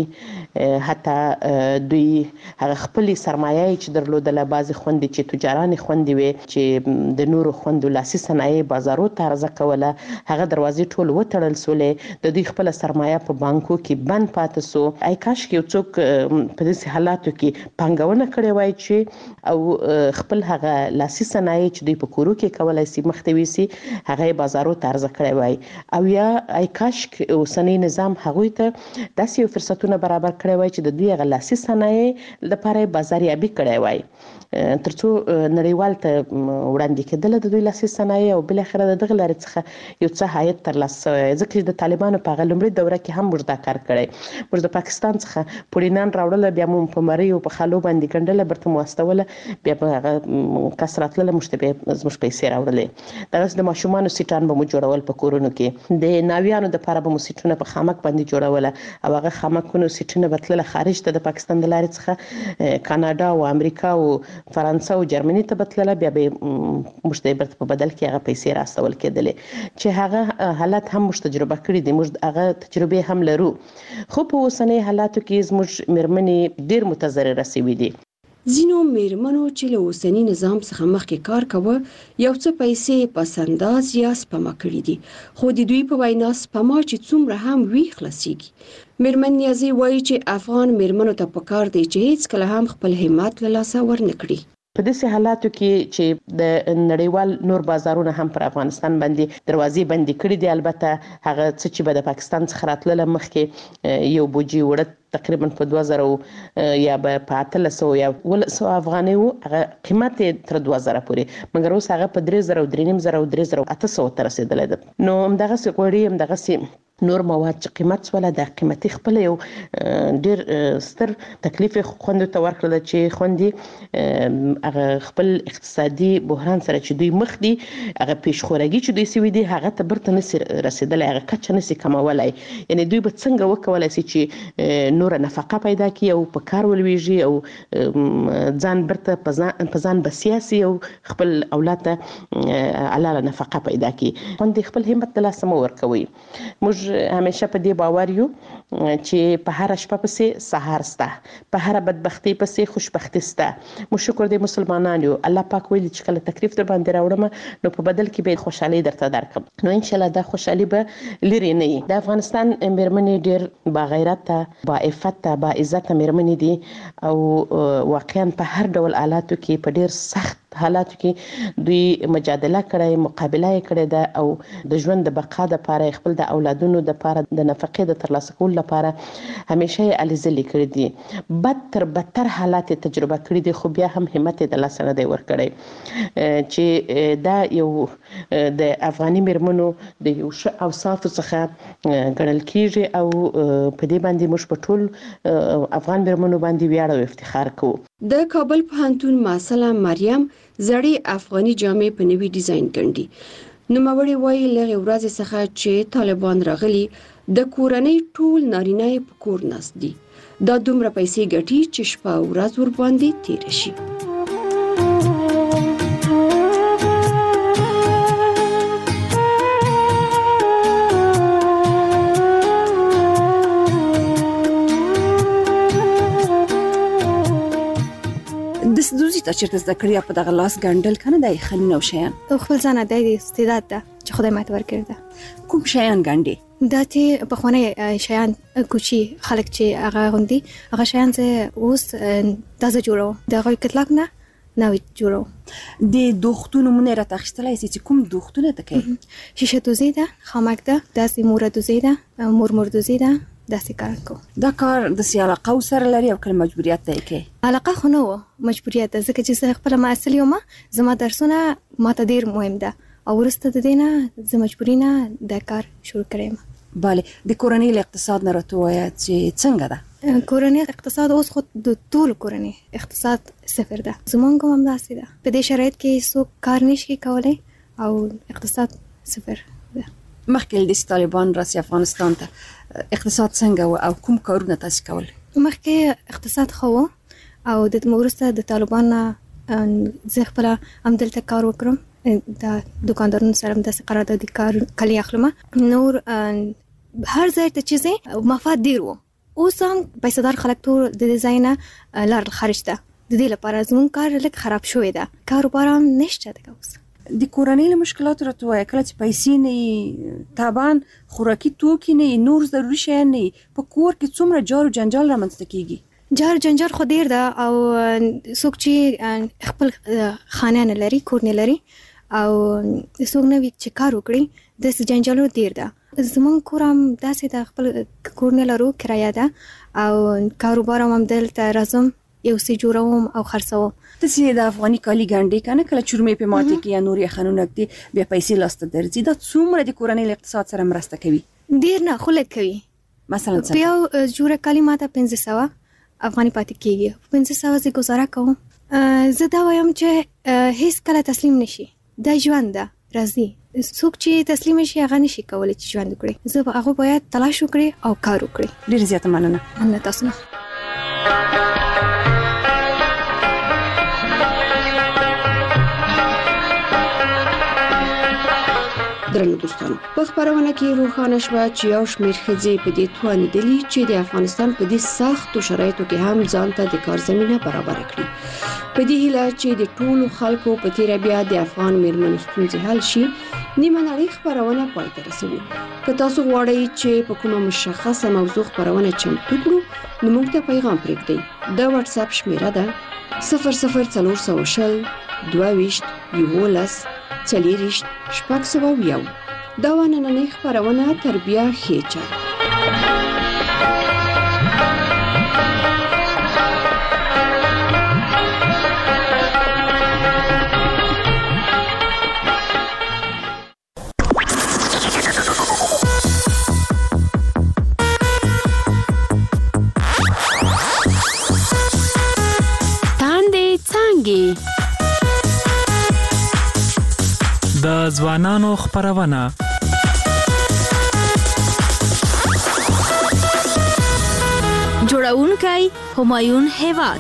حتی دوی هغه خپلې سرمایه چې درلودله، بعضې خوندې چې تجارانې خوندې وې چې د نورو خوندو لاسي صنایع بازارو ته عرضه کوله، هغه دروازې ټول وتړل سولې، د دوی خپله سرمایه په بانکو کې بند پاتې سو. ای کاشکې یو څوک په داسې حالاتو کې پانګونه کړې وای چې او خپل هغه لاسي صنایع چې دوی په کورو کې کولی سي مخته ویسي، هغه یې بازارو ته عرضه کړی وای. او یا ای کاشک اوسنی نظام هغوی ته داسې یو فرصتونه برابر کړی وای چې د دوی هغه لاسي صنایع لپاره بازاریابي کړی وای، تر څو نړیوال ته وړاندې کېدله د دوی لاسي صنایع، او بالاخره د دغه لارې څخه یو څه عاید ترلاسه شوی. ځکه چې د طالبانو په هغه لومړۍ دوره کې هم موږ دا کار کړی، موږ د پاکستان څخه پوړینان راوړله، بیا مو په مریو په خالو باندې ګنډله، برته مو استوله، بیا په هغه کس راتلله، موږ ته بیا زموږ پیسې راوړلې. دغسې د ماشومانو سیټان به مو جوړول په کورونو کې، د ناویانو دپاره به مو سیټونه په خامک باندې جوړوله، او هغه خامکونو سیټونه به تلله خارج ته د پاکستان د لارې څخه، کاناډا او امریکا او فرانسه او جرمني ته به تلله، بیا به موږ ته برته په بدل کې هغه پیسې راستول کېدلې، چې هغه حالات هم موږ تجربه کړي دي، موږ هغه تجربې هم لرو. خو په اوسنۍ حالاتو کې زموږ میرمنې ډېر متضرره شوي دي. ځینو میرمنو چې له اوسني نظام څخه مخکې کار کوه، یو څه پیسې پس انداز یا سپما کړي دي، خو د دوی په وینا سپما چې څومره هم وي خلاصیږي. میرمن نیازی وایي چې افغان میرمنو ته پکار دی چې هیڅکله هم خپل همت له لاسه ورنه کړي. په داسې حالاتو کې چې د نړیوال نور بازارونه هم پر افغانستان باندې دروازې بندې کړي دي، البته هغه څه چې به د پاکستان څخه راتلله مخکې یو بوجي وړه تقریبا په دوه زره یا به په اتلس سوه یا اوولس سوه افغانۍ و، هغه قیمت یې تر دوه زره پورې، مګر اوس هغه په درې زره او درې نیم زره او درې زره اته سوه ته رسېدلی ده. نو همدغسې غوړي، همدغسې نور مواد چې قیمت سواله د قیمتي خپل یو ډیر ستر تکلیف خوند ته ورکړل چې خوندي هغه خپل اقتصادي بحران سره چې دوی مخ دي هغه پیشخورګي چې دوی سوي دي هغه ته برته نسی رسیدل هغه کچ نسی کمولای یعنی دوی به څنګه وکولای شي چې نور نفقه پیدا کړي او په کار ولويږي او ځان برته په ځان به سیاسي او خپل اولاد ته علاله نفقه پیدا کړي خوندي خپل همت د لاسه مو ورکوي موږ همیشه په دې باور یو چې په هر شپه پسې سحر سته په هر بدبختی پسې خوشبختی سته مو شکر دې مسلمانان یو الله پاک ویل چې کله تکلیف در باندې راوړم نو په بدل کې به خوشحالي درته درکم نو ان شاء الله دا خوشحالي به لري نه د افغانستان میرمنې ډېر با غیرت با عفت با عزت میرمنې دي او واقعا په هر ډول حالاتو کې په ډېر سخت حالاتو کې دوی مجادله کړې مقابله کړې ده او د ژوند د بقا لپاره خپل د اولادونو د لپاره د نفقې د ترلاسه کولو لپاره همیشه یې الزلي کړې دي بدتر بدتر حالات تجربه کړې دي خو بیا هم همت د لاسه نه دی ورکړی چې دا یو د افغاني میرمنو د یو ښه اوصافو څخه ګڼل کیږي او په دې باندې موږ په ټول افغان میرمنو باندې ویاړ او افتخار کوو د کابل پوهنتون محصله مریم زړې افغاني جامې په نوي ډیزاین ګڼي نوموړې وایي لږ ورځې څخه چې طالبان راغلي د کورنۍ ټول نارینه په کور ناست دي دا دومره پیسې ګټي چې شپه ورځ ور باندې تیر شي د دوزی ته چیرته زده کړی په دغه لاس ګندل کنه د خلینو شیان خپل ځان د استعداد ده چې خدای ماته ورکړی ده کوم شیان ګندي دا چې په خونه شیان کوچی خلک چې هغه غوندي هغه شیان چې اوس تازه جوړو دغه کتلاک نه نوې جوړو د دوختونو مونږ را تخښتلای سي چې کوم دوختونه تکي شیشه دوزی ده خامک ده داسې مور دوزی ده مور مور دوزی ده داسې کار کو دا کار د سیاله سره لري او کله مجبوریت دی کې علاقه خو نه و مجبوریت ځکه چې خپل مسئله یوم زما درسونه ماته ډیر مهم ده او ورسته د دینه زما مجبورینا د کار شروع کړم bale د کورنۍ اقتصاد نه راته وایي چې څنګه ده کورنۍ اقتصاد اوس خو د ټول کورنۍ اقتصاد صفر ده زمونږ هم داسې ده په دې شرایط کې څوک کار نشي کولای او اقتصاد صفر ده مخکې د طالبان راسي افغانستان ته اقتصاد څنګه او کوم کارونه تاسو کول مخکې اقتصاد خو او د مورسته د طالبان زه خپل عمدلته کار وکړم د دکاندارونو سره د قرارداد کار کلی اخلم نور هر ځای ته چیزې مفاد ډیر وو اوس هم پیسې دار خلک ټول د ډیزاین لار خرج ده د دې لپاره زمون کار لږ خراب شوی ده کاروبار هم نشته ده اوس د کورنۍ له مشکلاتو راته وایي کله چې پیسې نه طبعا خوراکي توکي نه نور ضروري شیان نه په کور کې څومره جار او جنجال رامنځته کیږي جار جنجال خو ډیر ده او څوک چې خپل خانه نه لري کور نه لري او څوک نه وی چې کار وکړي د جنجالو ډیر ده زمون کورم داسې د خپل کور نه لرو کرایه ده او کاروبار هم دلته راځم یو سی جوړوم او خرڅوم د سې د افغاني کالی ګانډي کنه کله چورمې په ماته کې یا نوري خانونه کې بیا پیسې لاسته درځي دا څومره د کورنۍ اقتصاد سره مرسته کوي ډیر نه خلک کوي مثلا بیا جوړه کالی ماته پنځه سوه افغاني پاتې کیږي پنځه سوه زه گزاره کوم زه دا وایم چې هیڅ کله تسلیم نشي دا ژوند ده راځي څوک چې تسلیم شي هغه نشي کولای چې ژوند وکړي زه هغه باید تلاش وکړي او کار وکړي ډیر زیاته مننه مننه تاسو نه درنو دوستانو په خبرونه کې روښانه شوه چې یو شمېر ښځې په دې توانیدلي چې د افغانستان په دې سختو شرایطو کې هم ځان ته د کار زمینه برابر کړي په دې هیله چې د ټولو خلکو په تیره بیا د افغان میرمنو ستونزې حل شي نیمه نړۍ خبرونه پای ته رسوي که تاسو غواړئ چې په کومه مشخصه موضوع خبرونه چمتو کړو نو موږ ته پیغام پرېږدئ د واتس اپ شمیره ده صفر صفر څلور سوه شل دوه ویشت یولس څلېرویشت شپږ سوه یو دا وه نننۍ خپرونه تر بیا ښې چل ځوانانو خپرونه. جوړونکی همایون هیواد.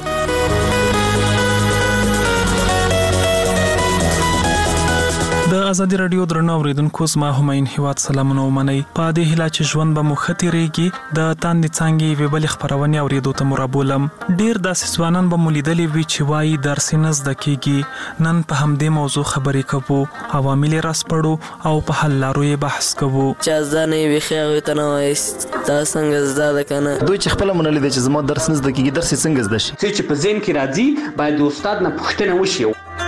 د ازادي رادیو درنو اوریدونکو زما همایون هیواد سلامونه ومنئ. په دې هیله چې ژوند به مو ښه تیریږي د تاندې څانګې یوې بلې خپرونې اورېدو ته مو رابولم. ډېر داسې ځوانان به مو لیدلي وي چې وایي درس یې نه زده کېږي. نن په همدې موضوع خبرې کوو، عوامل یې راسپړو او په حل لارو یې بحث کوو. چې زده نه وي ښې هغوی ته نه وایست دا څنګه زده ده که نه. دوی چې خپله منلې ده چې زما درس نه زده کېږي، درس یې څنګه زده شي. څه چې په ذهن کې راځي باید د استاد نه پوښتنه وشي.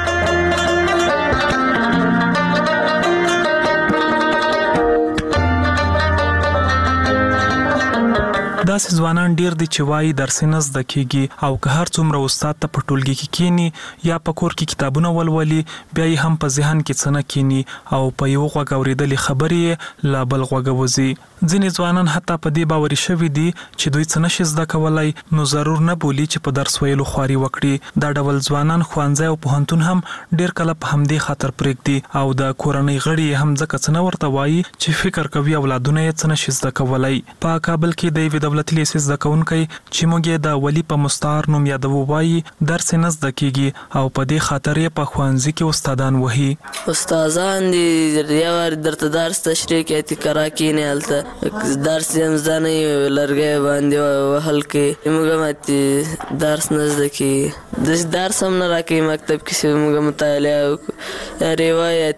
داسې ځوانان ډیر دي چې وایي درس نه زده کېږي او که هر څومره استاد ته په ټولګي کې کینی یا په کور کې کتابونه ولولي بیا یې هم په ذهن کې څه نه کینی او په یو غوږ اورېدلې خبرې لا بل غوږ وځي. ځینې ځوانان حتی په دې باوري شوي دي چې دوی څه نشي زده کولای نو ضرور نه بولي چې په درس ویلو خواري وکړي. دا ډول ځوانان ښوونځی او پوهنتون هم ډیر کله په همدې خاطر پرېږدي او د کورنۍ غړي هم ځکه څه نه ورته وایي چې فکر کوي اولادونه یې څه نشي زده کولای. په کابل کې د یوې دولتي لیسې زده کوونکی چې موږ یې د ولی په مستعار نوم یادوو وایي درس نه زده کېږي او په دې خاطر یې په ښوونځي کې استادان وهي. استادان دي یو وار درته درس تشریح کوي تکرار کینې هلته درس یې هم زده نه وي لرګی باندې وهل کوي موږ هم درس نه زده کېږي. داسې درس هم نه راکوي مکتب کې چې موږ مطالعه وکړو یا روایت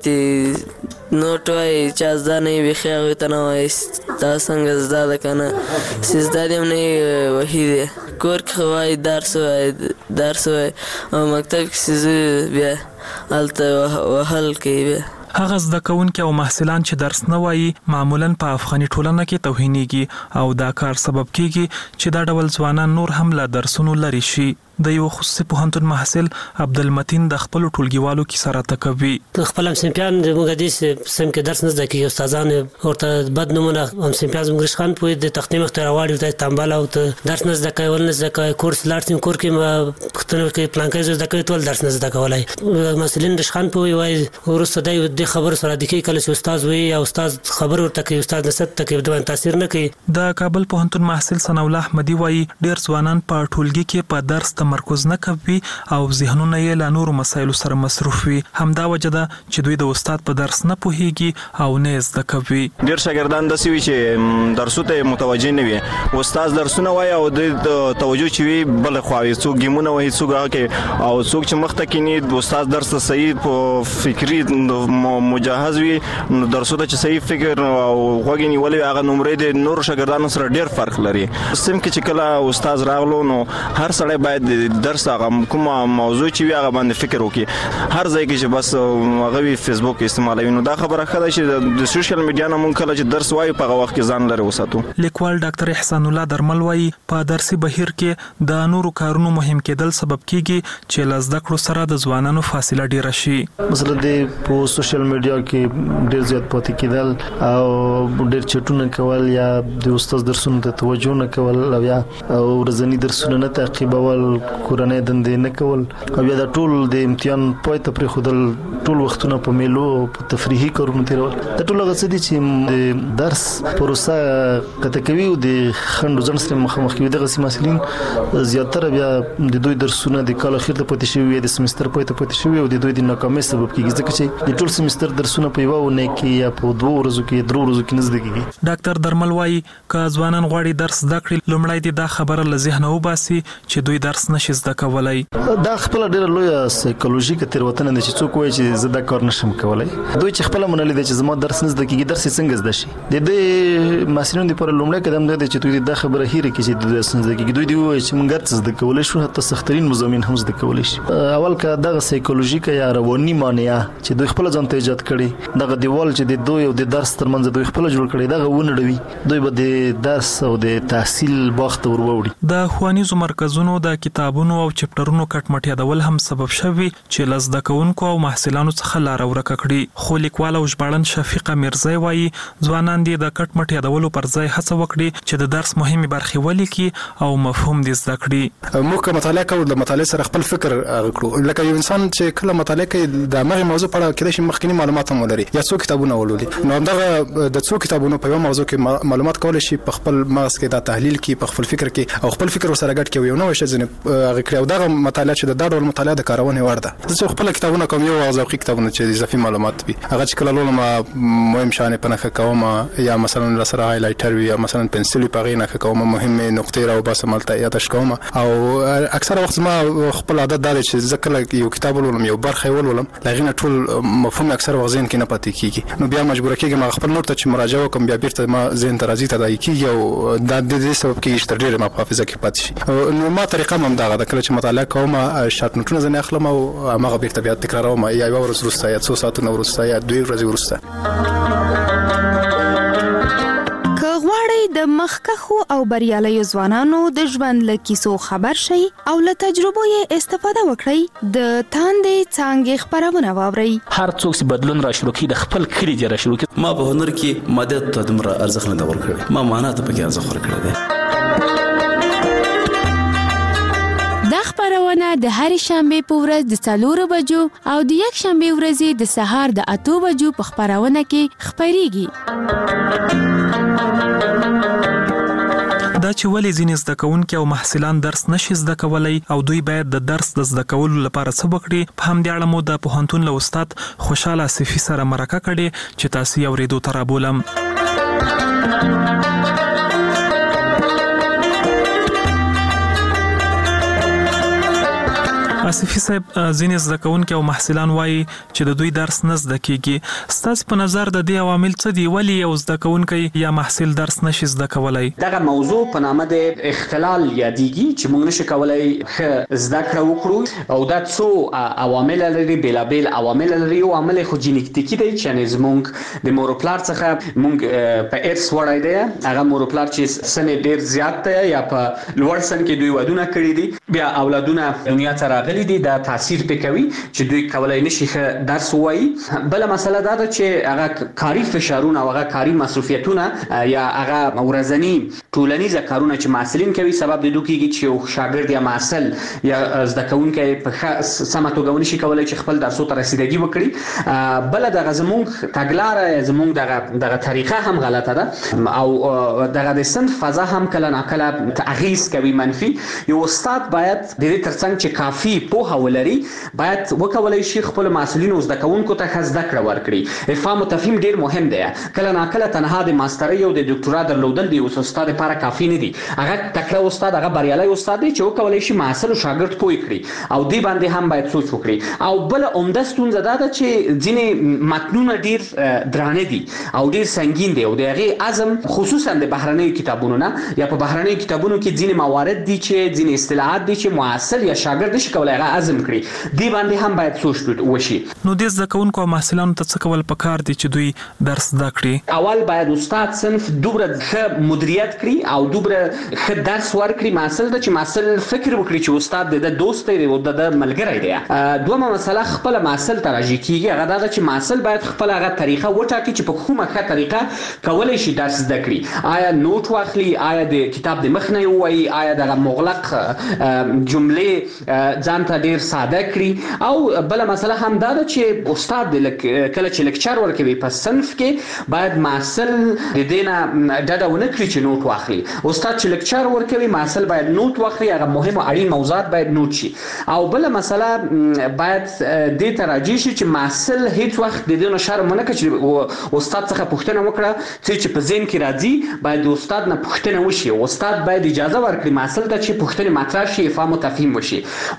نوټ وایي چا زده نه وي ښې هغوی ته نه وایست دا څنګه زده ده که نه. چې زده دې هم نه وي وهي دی کور کې خو وایي درس وایي درس وایي او مکتب کې چې زه بیا هلته وهل کوي. بیا هغه زده کوونکي او محصلان چې درس نه وایي معمولاً په افغاني ټولنه کې توهینېږي او دا کار سبب کېږي چې دا ډول ځوانان نور هم له درسونو لرې شي. د یو خصوصي پوهنتون محصل عبدالمتین د خپل ټولګیوالو کې سره تکوي. خپل همسنفیان موږ دې سم کې درس نه زده کېږي استادان ورته بد نومونه همسنفیان زموږ رشخان پوهې د تختې مخ ته راواړي ورته تنبل او ته درس نه زده کوي ولې نه زده کوي کورس لاړ شي کور کې پوښتنه کوي پلانکی زه زده کوي ټول درس نه زده کولی. مسؤلین رشخان پوهې وایي وروسته دی دې خبرو سره عادي کوي کله چې استاد وایي او استاد خبر ورته کوي استاد نصیحت ته کوي د تاثیر نه کوي. د کابل پوهنتون محصل ثناء الله احمدي وایي ډېر ځوانان په ټولګي کې په درس تمرکز نه کوي او ذهنونه یې له نورو مسایلو سره مصروف وي. همدا وجه ده چې دوی د استاد په درس نه پوهیږي او نه زده کوي. ډېر شاګردان داسې وي چې درسو ته متوجه نه وي استاد درسونه وایي او د توجه چې وي بل خوا وي څوک ګیمونه وایي څوک هغه کوي او څوک چې مخ ته کینی استاد درس ته صحیح په فکري مجهز وي نو درسو ته چې صحیح فکر او غوږ نیولې هغه نمرې د نورو شاګردانو سره ډېر فرق لري. سم کې چې کله استاد راغلو نو هر سړی باید درس کومه موضوع چې وي هغه باندې فکر وکړي. هر ځای کې چې بس هغه وي فیسبوک استعمالوي نو دا خبره ښه ده چې د سوشل میډیا نه مونږ کله چې درس وایو په هغه وخت کې ځان لرې وساتو. لیکوال ډاکټر احسان الله درمل وایي په درسي بهیر کې د نورو کارونو مهم کېدل سبب کېږي چې له زده کړو سره د ځوانانو فاصله ډیره شي. مثلا د په سوشل میډیا کې ډیر زیات پاتې کېدل او ډیر چټونه کول یا د استاد درسونو ته توجه نه کول او یا ورځنی درسونه نه تعقیبول کورنۍ دندې نه کول او یا د ټول د امتحان پای ته پرې خودل ټول وختونه په میلو او په تفریحي کارونو تیرول د ټول هغه څه دي چې درس پروسه کته کوي او د خندو ځن سره مخامخ کوي. دغه سیماسلین زیاتره بیا د دوی درسونه د کال اخر ته پاتې شوی د سمستر پای ته پاتې شوی او د دوی د ناکامۍ سبب کیږي ځکه چې د ټول سمستر درسونه په یو ونه کې یا په دوه ورځو کې درو ورځو کې نه زده کیږي. ډاکټر درمل وایي که ځوانان غواړي درس زده کړي لومړی دې دا خبره له ذهنه وباسي چې دوی درس نشي زده کولای. دا خپل ډیره لویه سایکولوژیکه تیروتنه ده چې څوک وایي چې زه دا کار نشم کولای. دوی چې خپل منلي دي چې زما درس نه زده کیږي درس څنګه زده شي. د دې مسلمان لپاره لومړی قدم دی چې دوی دا خبره هېره کړي چې د درس نه زده کیږي. دوی دی وایي چې موږ درس زده کولای شو حتی سخترین مضامین هم زده کولای شي. اول که دغه سایکولوژیکه یا رواني مانع چې دوی خپل ځان ته ایجاد کړي دغه دیوال چې د دوی او د درس ترمنځ دوی خپل جوړ کړي دغه ونړوي دوی به د درس او د تحصیل باغ ته وروړي. د ښوونیزو مرکزونو د کتاب کتابونو او چپټرونو کټ مټ یادول هم سبب شوی چې لزده کوونکو او محصلانو څخه لار ورکه کړي. خو لیکوال او ژباړن شفیقه میرزای وایي ځوانان دې د کټ مټ یادولو پر ځای هڅه وکړي چې د درس مهمه برخې ولیکي او مفهوم دې زده کړي. موږ کوم مطالعه کوو د مطالعې سره خپل فکر غوړو لکه یو انسان چې کله مطالعه کوي د هغه موضوع په اړه کله چې مخکینی معلومات هم ولري یا څو کتابونه ولولي نو دغه د څو کتابونو په یو موضوع کې معلومات کول شي په خپل مغز کې دا تحلیل کې په خپل فکر کې او خپل فکر سره ګډ کې یو نو شي ځنه هغه کړو دغه مطالعه چې د ډول مطالعه د کارونه ورده زه خپل کتابونه کوم یو ذوقي کتابونه چې اضافي معلومات وي هغه چې کله لولم مهم شانه په نخښه کوم یا مثلا سره هایلایټر وي یا مثلا پنسل په غینه کوم مهمه نقطې راو بس ملته یادش کوم او اکثر وخت ما خپل عادت دا چې ځکه یو کتاب ولولم یو برخه ولولم لغینه ټول مفهوم اکثر وخت ذهن کې نه پاتې کیږي نو بیا مجبور کېږم ما خپل نوٹ ته چې مراجعه وکم بیا بیرته ما ذهن ته راځي ته دای کیږي او دا د دې سبب کېږي چې تر ډیره ما په حافظه کې پاتې شي نو ما طریقه هم دا غواړم چې مطالعه کوم شارټ نوټونه ځنه اخلم او هغه بیرته بیا تکراروم یا یو ورځ وروسته یا څو ساعتونه وروسته یا دوه ورځې وروسته. د مخکخو او بریالیو ځوانانو د ژوند له کیسو خبر شي او له تجربو یې استفاده وکړي د تاندې څانګې خبرونه واوري. هر څوک چې بدلون را شروع کړي د خپل کړي دی را شروع کړي. ما په هنر کې ماده ته دمر ارزښت نه ورکړ ما معنا ته پکې ارزښت ورکړ دی. دا خبرونه د هر شنبه په ورځ د څلورو بجو او د یک شنبه ورځې د سهار د اته بجو په خبرونه کې خبريږي. دا چې ولې ځینې زده کوونکي او محصلان درس نشي زده کولای او دوی باید د درس د زده کولو لپاره څه وکړي په همدې اړه مو د پوهنتون له استاد خوشاله صفي سره مرکه کړې چې تاسو یې اورېدو ته رابولم. آصفي صاحب ځینې زده کوونکي او محصلان وایي چې د دوی درس نه زده کیږي. ستاسو په نظر د دې عوامل څه دي ولې یو زده کوونکی یا محصل درس نشي زده کولای؟ دغه موضوع په نامه د اختلال یادېږي چې موږ نشو کولای ښه زده کړه وکړو او دا څو عوامل لري بیلابیل عوامل لري او عامل خو جینیټیکي دی چې زموږ د مور پلار څخه موږ په ارث وړای دی هغه مور پلار چې سن ډیر زیات دی یا په لوړ سن کې دوی ودونه کړی دي بیا اولادونه دنیا ته راغلي دي دا تاثیر پکوي چې دوی کولای نشي درس وایي. بل مسله دا ده چې هغه کاری فشارونه او هغه کاری مصرفیتونه یا هغه ورځنی ټولنیز کارونه چې محصلین کوي سبب د دوی کېږي چې شاګرد یا محصل یا زده کوونکی په سمه توګه ونشي کولای چې خپل درسو ته رسیدګي وکړي. بل دغه زموږ تګلاره زموږ دغه دغه طریقه هم غلطه ده او دغه د صنف فضا هم کله ناکله تغییر کوي منفي. یو استاد باید د دې ترڅنګ چې کافي پوهه ولري باید وکولای شي خپل مسؤلین او زده کوونکو ته زده کړه ورکړي. افهام او تفهیم ډیر مهم دی. کله ناکله تنها د ماسترۍ او د ډاکټرا درلودل دی او استاد لپاره کافي نه دی. هغه تکړه استاد هغه بریالي استاد دی چې وکولای شي محصل او شاګرد پوي کړي او دی باندې هم باید سوچ وکړي. او بل عمده ستونزه دا ده چې ځینې متنونه ډیر درانه دي او ډیر سنگین دي او د هغه اعظم خصوصا د بهرنۍ کتابونو نه یا په بهرنۍ کتابونو کې ځینې موارد دي چې ځینې اصطلاحات دي چې محصل یا شاګرد نشي کولای هغه اعظم کړي. دی باندې هم باید سوچ وشي. نو د زده کوونکو او محصلانو ته څه کول پکار دي چې دوی درس زده کړي؟ اول باید استاد صنف دوبره ښه مدیریت کړي او دوبره ښه درس ورکړي محصل ته چې محصل فکر وکړي چې استاد د دوست دی او د ملګری دی. دومره مسله خپل محصل ته راځي کیږي هغه دا چې محصل باید خپل هغه طریقه وټاکي چې په کومه ښه طریقه کولای شي درس زده کړي. آیا نوٹ واخلي آیا د کتاب د مخ نه وایي آیا د مغلق جملې ځان ته ډیر ساده کړي. او بل مسله هم دا ده چې استاد کله چې لیکچر ورکوي په صنف کې باید محصل د دې نه ډډه ونه کړي چې نوٹ واخلي. استاد چې لیکچر ورکوي محصل باید نوٹ واخلي هغه مهم او اړین موضوعات باید نوٹ شي. او بل مسله باید دې ته راځي چې محصل هیڅ وخت د دې نه شرم نه کوي چې استاد څخه پوښتنه وکړه چې په ذهن کې راځي باید د استاد نه پوښتنه وشي. استاد باید اجازه ورکړي محصل ته چې پوښتنه مطرح شي افهام او تفهیم وشي. بل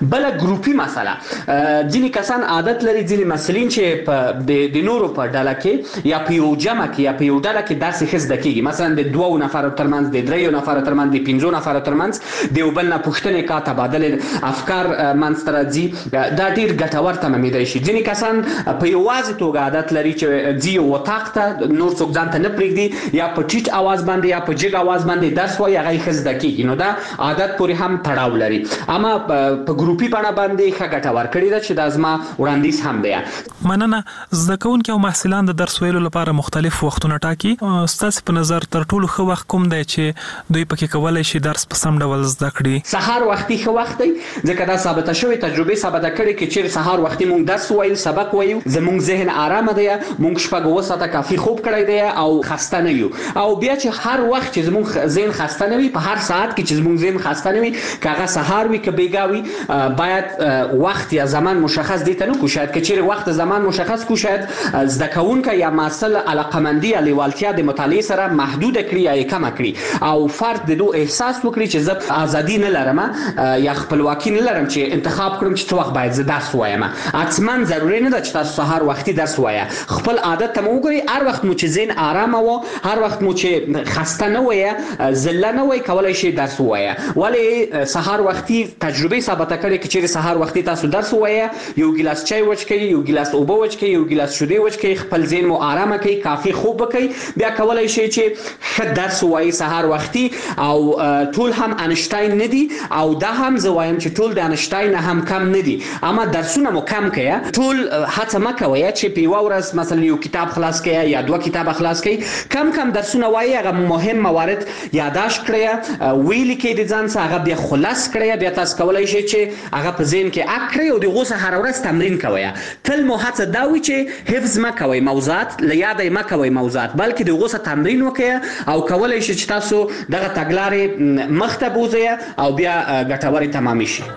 ګروپي مسله ځینې کسان عادت لري ځینې مسلین چې په د نورو په ډله کې یا په یو جمع کې یا په یو ډله کې داسې ښه زده کېږي مثلا د دوو نفرو ترمنځ د دریو نفرو ترمنځ د پنځو نفرو ترمنځ د یو بل نه پوښتنې کا تبادله افکار منځته راځي دا ډېر ګټور تمامېدای شي ځینې کسان په یوازې توګه عادت لري چې ځي یو اتاق ته نور څوک ځان ته نه پرېږدي یا په ټیټ اواز باندې یا په جګ اواز باندې درس وایي هغه یې ښه زده کېږي نو دا عادت پورې هم تړاو لري اما په ګروپي بڼه باندې ښه ګټه ورکړې ده چې دا زما وړاندیز هم دی. مننه. زده کوونکي او محصلان د درس ویلو لپاره مختلف وختونه ټاکي. ستاسو په نظر تر ټولو ښه وخت کوم دی چې دوی پکې کولای شي درس په سم ډول زده کړي؟ سهار وختي ښه وخت دی ځکه دا ثابته شوې تجربې ثابته کړې چې چیرې سهار وختي موږ درس وایو سبق وایو زموږ ذهن آرامه دی موږ شپږ اوه ساعته کافي خوب کړی دی او خسته نه یو او بیا چې هر وخت چې زموږ ذهن خسته نه وي په هر ساعت کې چې زموږ ذهن خسته نه وي که هغه سهار وي که بیګا وي باید وخت یا زمان مشخص دي ته نه کو شاید که چیرې وخت زمان مشخص کو شاید زده کوونکی یا محصل علاقمندي یا لیوالتیا د مطالعې سره محدود کړي یا یې کمه کړي او فرد د دو احساس وکړي چې زه ازادي نه لرم یا خپلواکي نه لرم چې انتخاب کړم چې څه وخت باید زه درس وایم حتما ضروري نه ده چې تاسو سهار وختي درس وایه خپل عادت ته مو وګورئ هر وخت مو چې ذهن آرامه و هر وخت مو چې خسته نه وایه ذله نه وایي کولی شي درس ووایه ولې سهار وختي تجربې ثابته کړې که چیرې سهار وختي تاسو درس ووایه یو ګیلاس چای وچکئ یو ګیلاس اوبه وچکئ یو ګیلاس شیدې وچکئ خپل ذهن مو آرامه کړئ کافي خوب وکړئ بیا کولی شئ چې ښه درس ووایي سهار وختي او ټول هم انشتاین نه دي او دا هم زه وایم چې ټول د انشتاین نه هم کم نه دي اما درسونه مو کم کړئ ټول هڅه مه کوئ چې په یوه ورځ مثلا یو کتاب خلاص کړئ یا دوه کتابه خلاص کړئ کم کم درسونه وایي هغه مهم موارد یادداشت کړئ ویلي کړئ د ځان څخه هغه بیا خلاص کړئ بیا تاسو کولی شئ چې هغه په ذهن کې اک کړئ او د هغو څخه هره ورځ تمرین کوئ تل مو هڅه دا وي چې حفظ مه کوئ موضوعات له یاده یې مه کوئ موضوعات بلکې د هغو څخه تمرین وکړئ او کولی شئ چې تاسو دغه تګلارې مخته بوځئ او بیا ګټورې تمامې شي.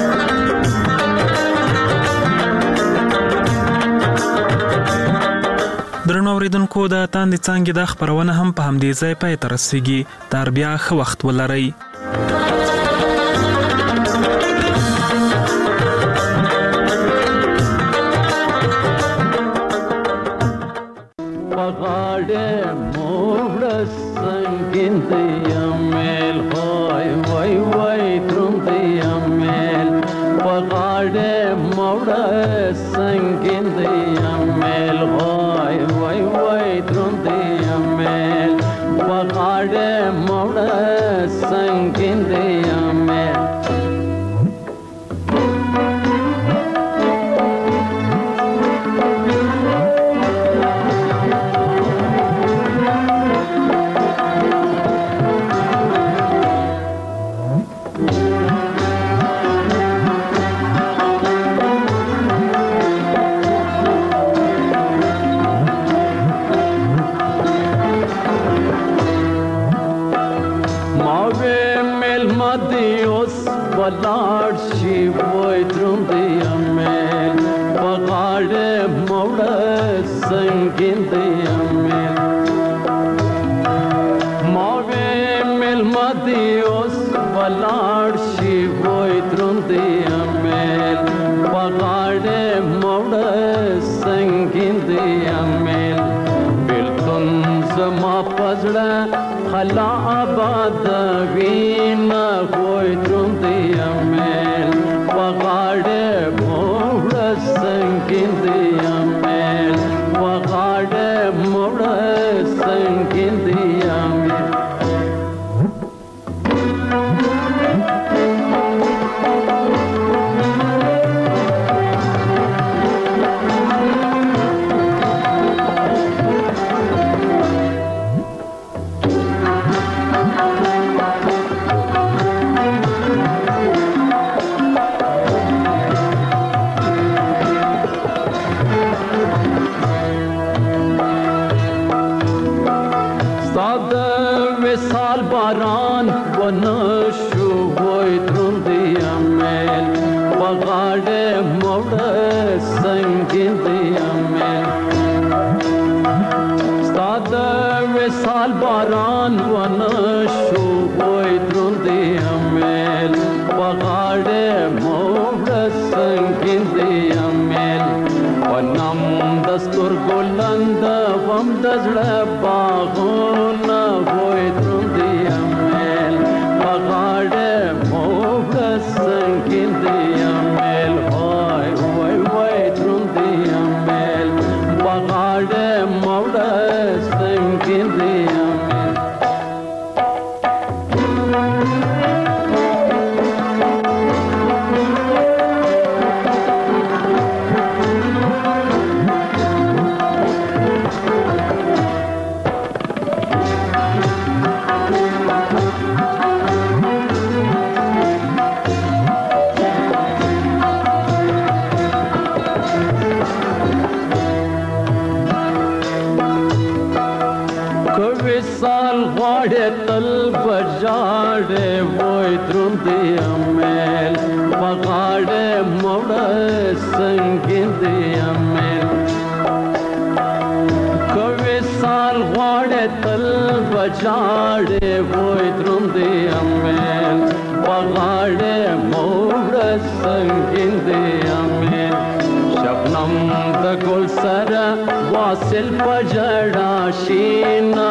درنو اوریدونکو د تاندې څانګې د خپرونه هم په همدې ځای پای ته رسیږي تر بیا ښه وخت ولرئ. خلا آباد وینا کوئی ترندی امیل وغاڑے موڑ سنگیندی امیل وغاڑے موڑ سنگیندی امیل سال باران ونشو بوی درندی امیل بغاڑے مورس شبنم د زړه باغونه وای دروندې امیل بغاړه موږ سنگین دی امیل وای وای وای دروندې امیل بغاړه موږ سنگین دی تل بجاړې وای دروندې امیل بغاړې موړ سنگین دی امیل کوي سال غواړې تل بجاړې وای دروندې امیل بغاړې موړ سنگین دی امیل شبنم د ګل سره واصل پجړا شینا